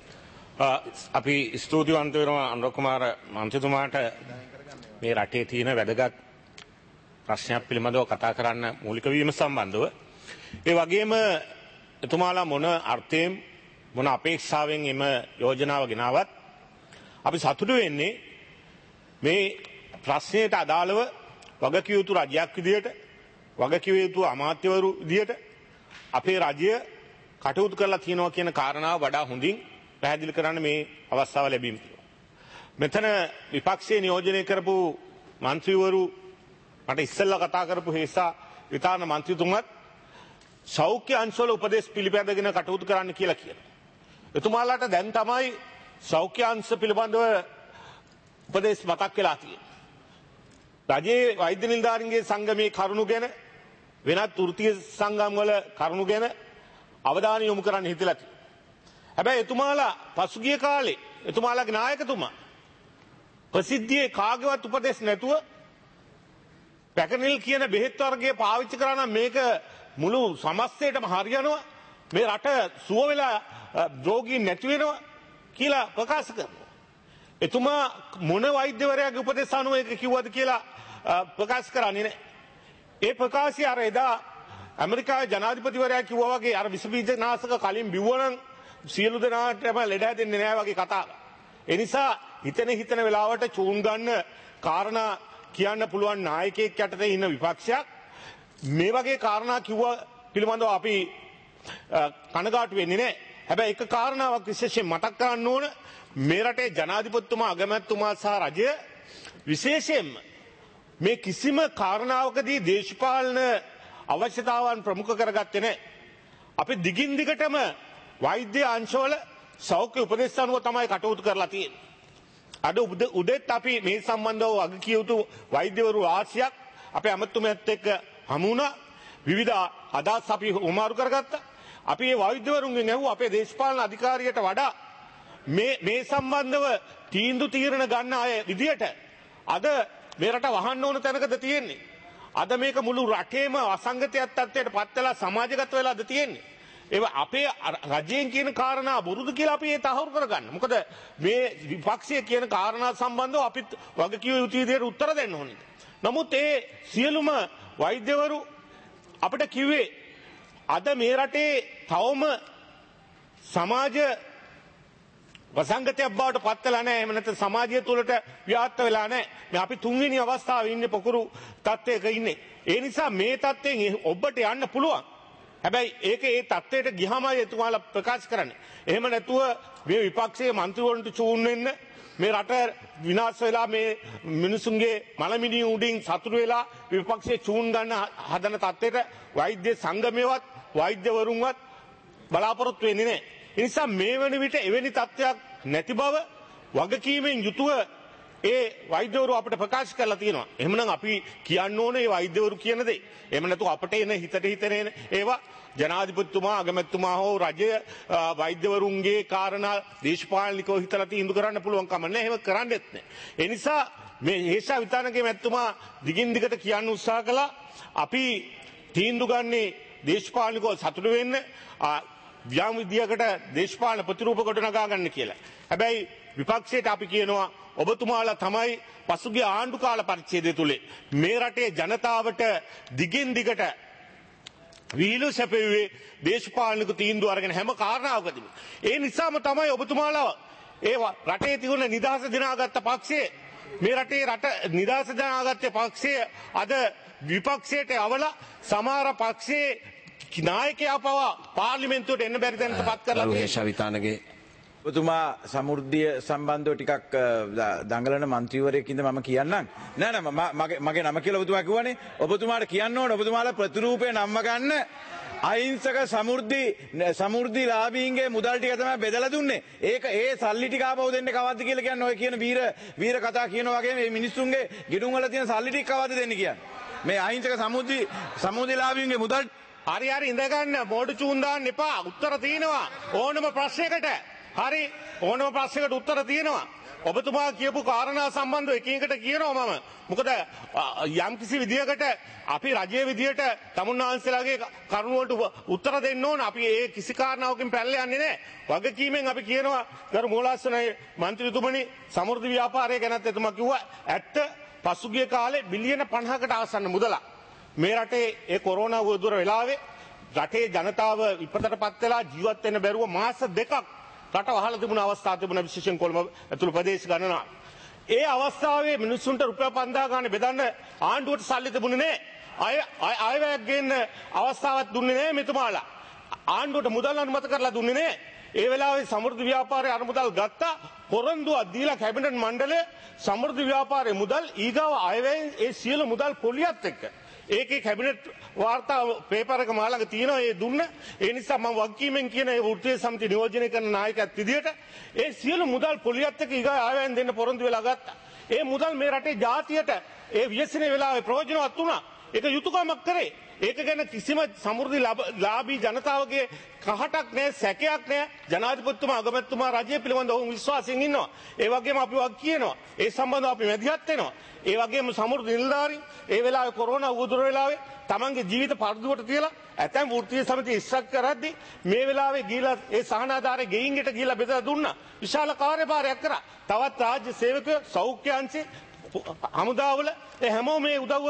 අපි ස්තුතිවන්ත වෙනවා අනුර කුමාර මන්ත්‍රීතුමාට මේ රටේ තියෙන වැදගත් ප්‍රශ්නයක් පිළිබඳව කතා කරන්න මූලික වීම සම්බන්ධව. ඒ වගේම එතුමාලා මොන අර්ථයෙන් මොන අපේක්ෂාවෙන් එම යෝජනාව ගෙනාවත් අපි සතුටු වෙන්නේ මේ ප්‍රශ්නයට අදාළව වගකිව යුතු රජයක් විදියට වගකිව යුතු අමාත්‍යවරු විදියට අපේ රජය කටයුතු කරලා තියෙනවා කියන කාරණාව වඩා හොඳින් පැහැදිලි කරන්න මේ අවස්ථාව ලැබීම. මෙතන විපක්ෂයේ නියෝජනය කරපු මන්ත්‍රීවරු මට ඉස්සෙල්ලා කතා කරපු හේසා විතාන මන්ත්‍රීතුමත් සෞඛ්‍ය අංශවල උපදෙස් පිළිපැදගෙන කටයුතු කරන්න කියලා කියනවා. එතුමාලාට දැන් තමයි සෞඛ්‍ය අංශ පිළිබඳව උපදෙස් මතක් වෙලා තියෙන්නේ. රජයේ වෛද්‍ය නිලධාරීන්ගේ සංගමේ කරුණු ගැන වෙනත් වෘත්තීය සංගම් වල කරුණු ගැන අවධානය යොමු කරන්න හිතලා තියෙනවා. හැබැයි එතුමාලා පසුගිය කාලේ එතුමාලාගේ නායකතුමා ප්‍රසිද්ධියේ කාගේවත් උපදෙස් නැතුව පැකනිල් කියන බෙහෙත් වර්ගය පාවිච්චි කරා නම් මේක මුළු සමස්තයටම හරියනවා මේ රට සුව වෙලා රෝගීන් නැති වෙනවා කියලා ප්‍රකාශ කරනවා. එතුමා මොන වෛද්‍යවරයාගේ උපදෙස් අනුව ඒක කිව්වද කියලා ප්‍රකාශ කරන්නේ නැහැ. ඒ ප්‍රකාශය අර එදා ඇමරිකාවේ ජනාධිපතිවරයා කිව්වා වගේ අර විස බීජ නාශක කලින් බිව්වනම් සියලු දෙනාටම ලෙඩ හැදෙන්නේ නැහැ වගේ කතාවක්. ඒ නිසා හිතන හිතන වෙලාවට චූන් ගන්න කාරණා කියන්න පුළුවන් නායකයෙක් යටතේ ඉන්න විපක්ෂයක් මේ වගේ කාරණා කිව්වා පිළිබඳව අපි කනගාටු වෙන්නේ නැහැ. හැබැයි එක කාරණාවක් විශේෂයෙන් මතක් කරන්න ඕන මේ රටේ ජනාධිපතිතුමා අගමැතිතුමා සහ රජය විශේෂයෙන්ම මේ කිසිම කාරණාවකදී දේශපාලන අවශ්‍යතාවන් ප්‍රමුඛ කරගත්තේ නැහැ. අපි දිගින් දිගටම වෛද්‍ය අංශවල සෞඛ්‍ය උපදෙස් අනුව තමයි කටයුතු කරලා තියෙන්නේ. අද උදෙත් අපි මේ සම්බන්ධව අග කිය යුතු වෛද්‍යවරු රාශියක් අපේ අමතුමැත් එක්ක හමු වුණා. විවිධ අදහස් අපි උමාරු කරගත්තා. අපි මේ වෛද්‍යවරුන්ගෙන් ඇහුවා අපේ දේශපාලන අධිකාරියට වඩා මේ මේ සම්බන්ධව තීන්දුව తీරන ගන්න අය විදියට අද මේ රට වහන්න ඕන තැනකද තියෙන්නේ. අද මේක මුළු රටේම අසංගතයක් තත්ත්වයට පත් වෙලා සමාජගත වෙලාද තියෙන්නේ. ඒ අපේ රජයෙන් කියන කාරණා බොරුද කියලා අපි ඒ තහවුරු කරගන්න. මොකද මේ විපක්ෂය කියන කාරණා සම්බන්ධව අපිත් වගකිය යුතු විදිහට උත්තර දෙන්න ඕනේ. නමුත් ඒ සියලුම වෛද්‍යවරු අපිට කිව්වේ අද මේ රටේ තවම සමාජ වසංගතයක් බවට පත් වෙලා නැහැ. එහෙම නැත්නම් සමාජය තුළට ව්‍යාප්ත වෙලා නැහැ. මේ අපි තුන්වෙනි අවස්ථාවේ ඉන්නේ පොකුරු තත්ත්වයක ඉන්නේ. ඒ නිසා මේ තත්ත්වයෙන් ඔබට යන්න පුළුවන්. හැබැයි ඒක ඒ තත්ත්වයට ගියාමයි එතුමාලා ප්‍රකාශ කරන්නේ. එහෙම නැතුව මේ විපක්ෂයේ മന്ത്രിවරුන්ට චූන් වෙන්න මේ රට විනාශ වෙලා මේ මිනිසුන්ගේ මලමිණි උඩින් සතුරු වෙලා විපක්ෂයේ චූන් ගන්න හදන තත්ත්වයට වෛද්‍ය සංගමයේවත් වෛද්‍යවරුන්වත් බලාපොරොත්තු වෙන්නේ නැහැ. ඒ නිසා මේ වෙන විට එවැනි තත්ත්වයක් නැති බව වගකීමෙන් යුතුව ඒ වෛද්‍යවරු අපිට ප්‍රකාශ කරලා තියෙනවා. එහෙමනම් අපි කියන්න ඕනේ මේ වෛද්‍යවරු කියන දේ. එහෙම නැතු අපිට එන හිතට හිතෙන ඒවා ජනාධිපතිතුමා අගමැතිතුමා හෝ රජය වෛද්‍යවරුන්ගේ කාරණා දේශපාලනිකව හිතලා තීන්දුව කරන්න පුළුවන් කම නැහැ. එහෙම කරන්නෙත් නැහැ. ඒ නිසා මේ හේෂා විතානගේ මැතිතුමා දිගින් දිගට කියන්න උත්සාහ කළා අපි තීන්දුව ගන්නේ දේශපාලනිකව සතුටු වෙන්න ව්‍යාම විද්‍යාවකට දේශපාලන ප්‍රතිරූප ගොඩනගා ගන්න කියලා. හැබැයි විපක්ෂයට අපි කියනවා ඔබතුමාලා තමයි පසුගිය ආණ්ඩු කාල පරිච්ඡේදය තුලේ මේ රටේ ජනතාවට දිගින් දිගට විහිළු සැපෙව්වේ දේශපාලනික තීන්දුව අරගෙන හැම කාරණාවකදීම. ඒ නිසාම තමයි ඔබතුමාලා ඒ රටේ තිබුණ නිදහස දිනාගත්ත පක්ෂයේ මේ රටේ රට නිදහස දිනාගත්ත පක්ෂයේ අද විපක්ෂයට අවලා සමහර පක්ෂයේ නායකයා පවා පාර්ලිමේන්තුවට එන්න බැරි තැනට පත් කරලා තියෙනවා. ඔබතුමා සමෘද්ධිය සම්බන්ධව ටිකක් දඟලන මන්ත්‍රීවරයෙක්ින්ද මම කියන්නම්. නෑ නෑ මගේ මගේ නම කියලා ඔබතුමා කිව්වනේ. ඔබතුමාට කියන්න ඕනේ ඔබතුමාලා ප්‍රතිරූපේ නම්ම ගන්න අහිංසක සමෘද්ධි සමෘද්ධිලාභීන්ගේ මුදල් ටික තමයි බෙදලා දුන්නේ. ඒක ඒ සල්ලි ටික ආපහු දෙන්නේ කවද්ද කියලා කියන්නේ ඔය කියන වීර වීර කතා කියනවා වගේ මේ මිනිස්සුන්ගේ ගිඩුම් වල තියෙන සල්ලි ටික කවද්ද දෙන්නේ කියන්නේ. මේ අහිංසක සමෘද්ධි සමෘද්ධිලාභීන්ගේ මුදල් හරි හරි ඉඳ ගන්න බෝඩ් චූන් දාන්න එපා. උත්තර තියෙනවා ඕනම ප්‍රශ්නයකට. හරි ඕනම ප්‍රශ්නයකට උත්තර තියෙනවා. ඔබතුමා කියපු කාරණා සම්බන්ධව එක එකට කියනවා මම. මොකද යම් කිසි විදියකට අපි රජයේ විදියට තමුන්නාන්සලාගේ කරුණ වලට උත්තර දෙන්න ඕන. අපි ඒ කිසි කාරණාවකින් පැනලා යන්නේ නැහැ. වගකීමෙන් අපි කියනවා ගරු මූලාසනයේ මන්ත්‍රීතුමනි සමෘද්ධි ව්‍යාපාරය ගැනත් එතුමා කිව්වා ඇත්ත පසුගිය කාලේ බිලියන පනහකට ආසන්න මුදලක් මේ රටේ ඒ කොරෝනා වදුර වෙලාවේ රටේ ජනතාව විපතට පත් වෙලා ජීවත් වෙන්න බැරුව මාස දෙකක් රට වහලා තිබුණ අවස්ථා තිබුණ විශේෂයෙන් කොළඹ ඇතුළු ප්‍රදේශ ගණනාව. ඒ අවස්ථාවේ මිනිස්සුන්ට රුපියල් පන්දාහක් ගන්න බෙදන්න ආණ්ඩුවට සල්ලි තිබුණේ නැහැ. අය අයවැයක් ගේන්න අවස්ථාවක් දුන්නේ නැහැ මෙතුමාලා. ආණ්ඩුවට මුදල් අනුමත කරලා දුන්නේ නැහැ. ඒ වෙලාවේ සමෘද්ධි ව්‍යාපාරයේ අනුමුදල් ගත්තා. පොරොන්දුවක් දීලා කැබිනට් මණ්ඩලය සමෘද්ධි ව්‍යාපාරයේ මුදල් ඊගාව අයවැයෙන් ඒ සියලු මුදල් පොලියත් එක්ක ඒකේ කැබිනට් වාර්තා පේපර් එක මාළඟ තියෙනවා ඒ දුන්න. ඒ නිසා මම වගකීමෙන් කියන ඒ වෘත්තීය සමිතිය නියෝජනය කරන නායකයෙක් විදියට ඒ සියලු මුදල් පොලියත් එක්ක ඊගා ආයවැයෙන් දෙන්න පොරොන්දු වෙලා ගත්තා. ඒ මුදල් මේ රටේ ජාතියට ඒ ව්‍යසනේ වෙලාවේ ප්‍රයෝජනවත් වුණා. ඒක යුතුයකමක් කරේ. ඒක ගැන කිසිම සමෘද්ධි ලාභී ජනතාවගේ කහටක් නැහැ, සැකයක් නැහැ. ජනාධිපතිතුමා අගමැතිතුමා රජය පිළිබඳව ඔවුන් විශ්වාසයෙන් ඉන්නවා. ඒ වගේම අපි වක් කියනවා. ඒ සම්බන්ධව අපි මැදිහත් වෙනවා. ඒ වගේම සමෘද්ධි නිලධාරීන් ඒ වෙලාවේ කොරෝනා උදුර වෙලාවේ තමන්ගේ ජීවිත පරදුවට තියලා ඇතැම් වෘත්තීය සමිතිය ඉස්සක් කරද්දී මේ වෙලාවේ ගිහිලා ඒ සහනාධාරයේ ගෙයින්ගෙට ගිහිලා බෙදලා දුන්නා. විශාල කාර්යභාරයක් කරා. තවත් රාජ්‍ය සේවකයෝ සෞඛ්‍ය අංශේ හමුදාවල ඒ හැමෝම මේ උදව්ව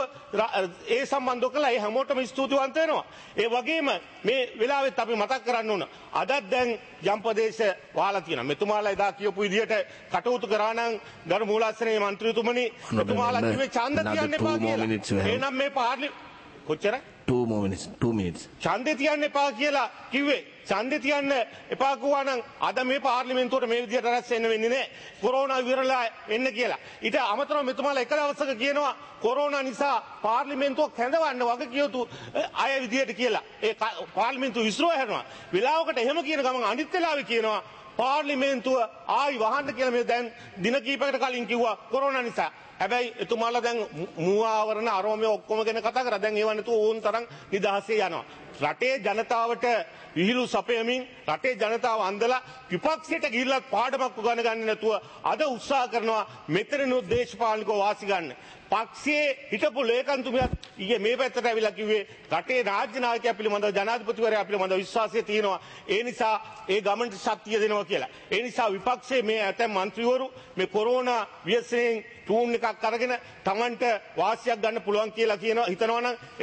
ඒ සම්බන්ධව කළා. ඒ හැමෝටම ස්තුතිවන්ත වෙනවා. ඒ වගේම මේ වෙලාවෙත් අපි මතක් කරන්න ඕන අදත් දැන් යම් ප්‍රදේශ වහලා තියෙනවා. මෙතුමාලා එදා කියපු විදිහට කටයුතු කරා නම් ගරු මූලාසනයේ මන්ත්‍රීතුමනි මෙතුමාලා කිව්වේ ඡන්ද තියන්න එපා කියලා. එහෙනම් මේ පාර්ලි කොච්චර? two more minutes. two minutes. ඡන්දේ තියන්න එපා කියලා කිව්වේ. ඡන්දේ තියන්න එපා කිව්වා නම් අද මේ පාර්ලිමේන්තුවට මේ විදිහට රැස් වෙන්න වෙන්නේ නැහැ. කොරෝනා විරලා එන්න කියලා. ඊට අමතරව මෙතුමාලා එක දවසක කියනවා කොරෝනා නිසා පාර්ලිමේන්තුව කැඳවන්න වග කියයුතු අය විදිහට කියලා. ඒ පාර්ලිමේන්තුව විසිරුව හැරෙනවා. වෙලාවකට එහෙම කියන ගමන් අනිත් වෙලාවේ කියනවා පාර්ලිමේන්තුව ආයි වහන්න කියලා මේ දැන් දින කිහිපයකට කලින් කිව්වා කොරෝනා නිසා. හැබැයි එතුමාලා දැන් මූආවරණ අරෝමේ ඔක්කොම ගැන කතා කරා. දැන් ඒව නැතුව ඕන් තරම් නිදහසේ යනවා. රටේ ජනතාවට විහිළු සපයමින් රටේ ජනතාව අන්දලා විපක්ෂයට ගිහිල්ලා පාඩමක් උගන්න ගන්න නැතුව අද උත්සාහ කරනවා මෙතනනොත් දේශපාලනිකව වාසි ගන්න. පක්ෂයේ හිටපු ලේකම්තුමියත් ඊයේ මේ පැත්තට ඇවිල්ලා කිව්වේ රටේ රාජ්‍ය නායකයා පිළිබඳව ජනාධිපතිවරයා පිළිබඳව විශ්වාසය තියෙනවා. ඒ නිසා ඒ ගමන්ට ශක්තිය දෙනවා කියලා. ඒ නිසා විපක්ෂයේ මේ ඇතැම් മന്ത്രിවරු මේ කොරෝනා ව්‍යසනයෙන් ටූන් එකක් අරගෙන Tamanට වාසියක් ගන්න පුළුවන් කියලා කියනවා. හිතනවා නම් ඒක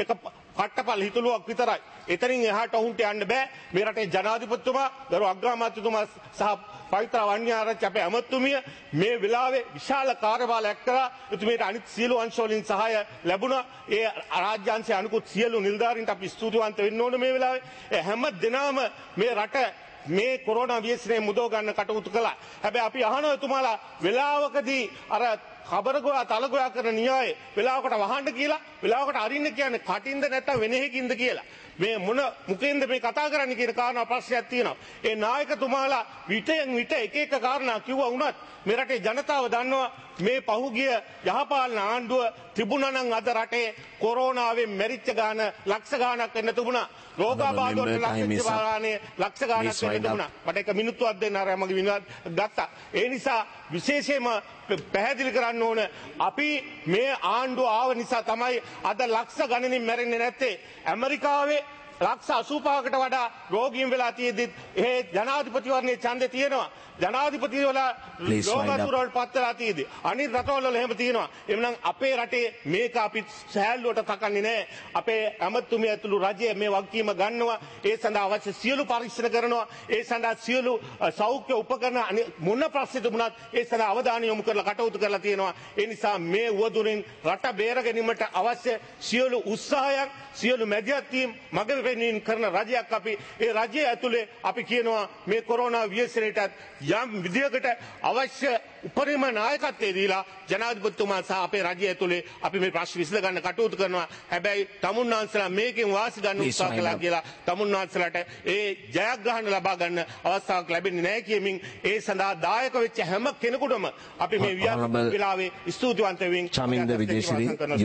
කට්ටපල් හිතලුවක් විතරයි. එතනින් එහාට ඔවුන්ට යන්න බෑ. මේ රටේ ජනාධිපතිතුමා, ගරු අග්‍රාමාත්‍යතුමා සහ පවිත්‍ර වන්‍යාරච්චි අපේ ඇමතුමිය මේ වෙලාවේ විශාල කාර්යභාරයක් කරා. එතුමියට අනිත් සියලු අංශ වලින් සහාය ලැබුණා. ඒ රාජ්‍යාංශයේ අනිකුත් සියලු නිලධාරීන්ට අපි ස්තුතිවන්ත වෙන්න ඕන මේ වෙලාවේ. ඒ හැම දිනම මේ රට මේ කොරෝනා ව්‍යසනය මුදව ගන්න කටයුතු කළා. හැබැයි අපි අහනවා එතුමාලා වෙලාවකදී අර කබරගොයා තලගොයා කරන න්‍යාය වෙලාවකට වහන්න කියලා වෙලාවකට අරින්න කියන්නේ කටින්ද නැත්නම් වෙන එකකින්ද කියලා. මේ මොන මුකෙන්ද මේ කතා කරන්නේ කියන කාරණා ප්‍රශ්නයක් තියෙනවා. ඒ නායකතුමාලා විටෙන් විට එක එක කාරණා කිව්වා වුණත් මේ රටේ ජනතාව දන්නවා මේ පහුගිය යහපාලන ආණ්ඩුව තිබුණා නම් අද රටේ කොරෝනාවෙන් මැරිච්ච ගාන ලක්ෂ ගාණක් වෙන්න තිබුණා. රෝගාබාධ වලට ලක්ෂ ගාණේ ලක්ෂ ගාණක් වෙන්න තිබුණා. මට එක මිනිත්තුවක් දෙන්න අර මගේ විනාඩි ගත්තා. ඒ නිසා විශේෂයෙන්ම පැහැදිලි කරන්න ඕන අපි මේ ආණ්ඩුව ආව නිසා තමයි අද ලක්ෂ ගණනින් මැරෙන්නේ නැත්තේ. ඇමරිකාවේ ලක්ෂ අසූපහකට වඩා රෝගීන් වෙලා තියෙද්දි ඒ ජනාධිපතිවරණයේ ඡන්දේ තියෙනවා. ජනාධිපතිවරලා රෝගාතුරවලට පත් වෙලා තියෙද්දි අනිත් රටවල වල එහෙම තියෙනවා. එhmenan අපේ රටේ මේක අපි සෑහලුවට තකන්නේ නැහැ. අපේ ඇමතුමිය ඇතුළු රජය මේ වගකීම ගන්නවා. ඒ සඳහා අවශ්‍ය සියලු පරීක්ෂණ කරනවා. ඒ සඳහා සියලු සෞඛ්‍ය උපකරණ මොන ප්‍රශ්න තිබුණත් ඒ සඳහා අවධානය යොමු කරලා කටයුතු කරලා තියෙනවා. ඒ නිසා මේ උවදුරින් රට බේර ගැනීමට අවශ්‍ය සියලු උත්සාහයන් සියලු මැදිහත් වීම මග පෙන්වීම කරන රජයක් අපි ඒ රජය ඇතුලේ අපි කියනවා මේ කොරෝනා ව්‍යසනයටත් යම් විදියකට අවශ්‍ය උපරිම නායකත්වයේ දීලා ජනාධිපතිතුමා සහ අපේ රජය ඇතුලේ අපි මේ ප්‍රශ්න විසඳ ගන්න කටයුතු කරනවා. හැබැයි තමුන්නාන්සලා මේකෙන් වාසි ගන්න උත්සාහ කළා කියලා තමුන්නාන්සලාට ඒ ජයග්‍රහණ ලබා ගන්න අවස්ථාවක් ලැබෙන්නේ නැහැ කියමින් ඒ සඳහා දායක වෙච්ච හැම කෙනෙකුටම අපි මේ විද්‍යාත්මක වෙලාවේ ස්තුතිවන්ත වෙමින්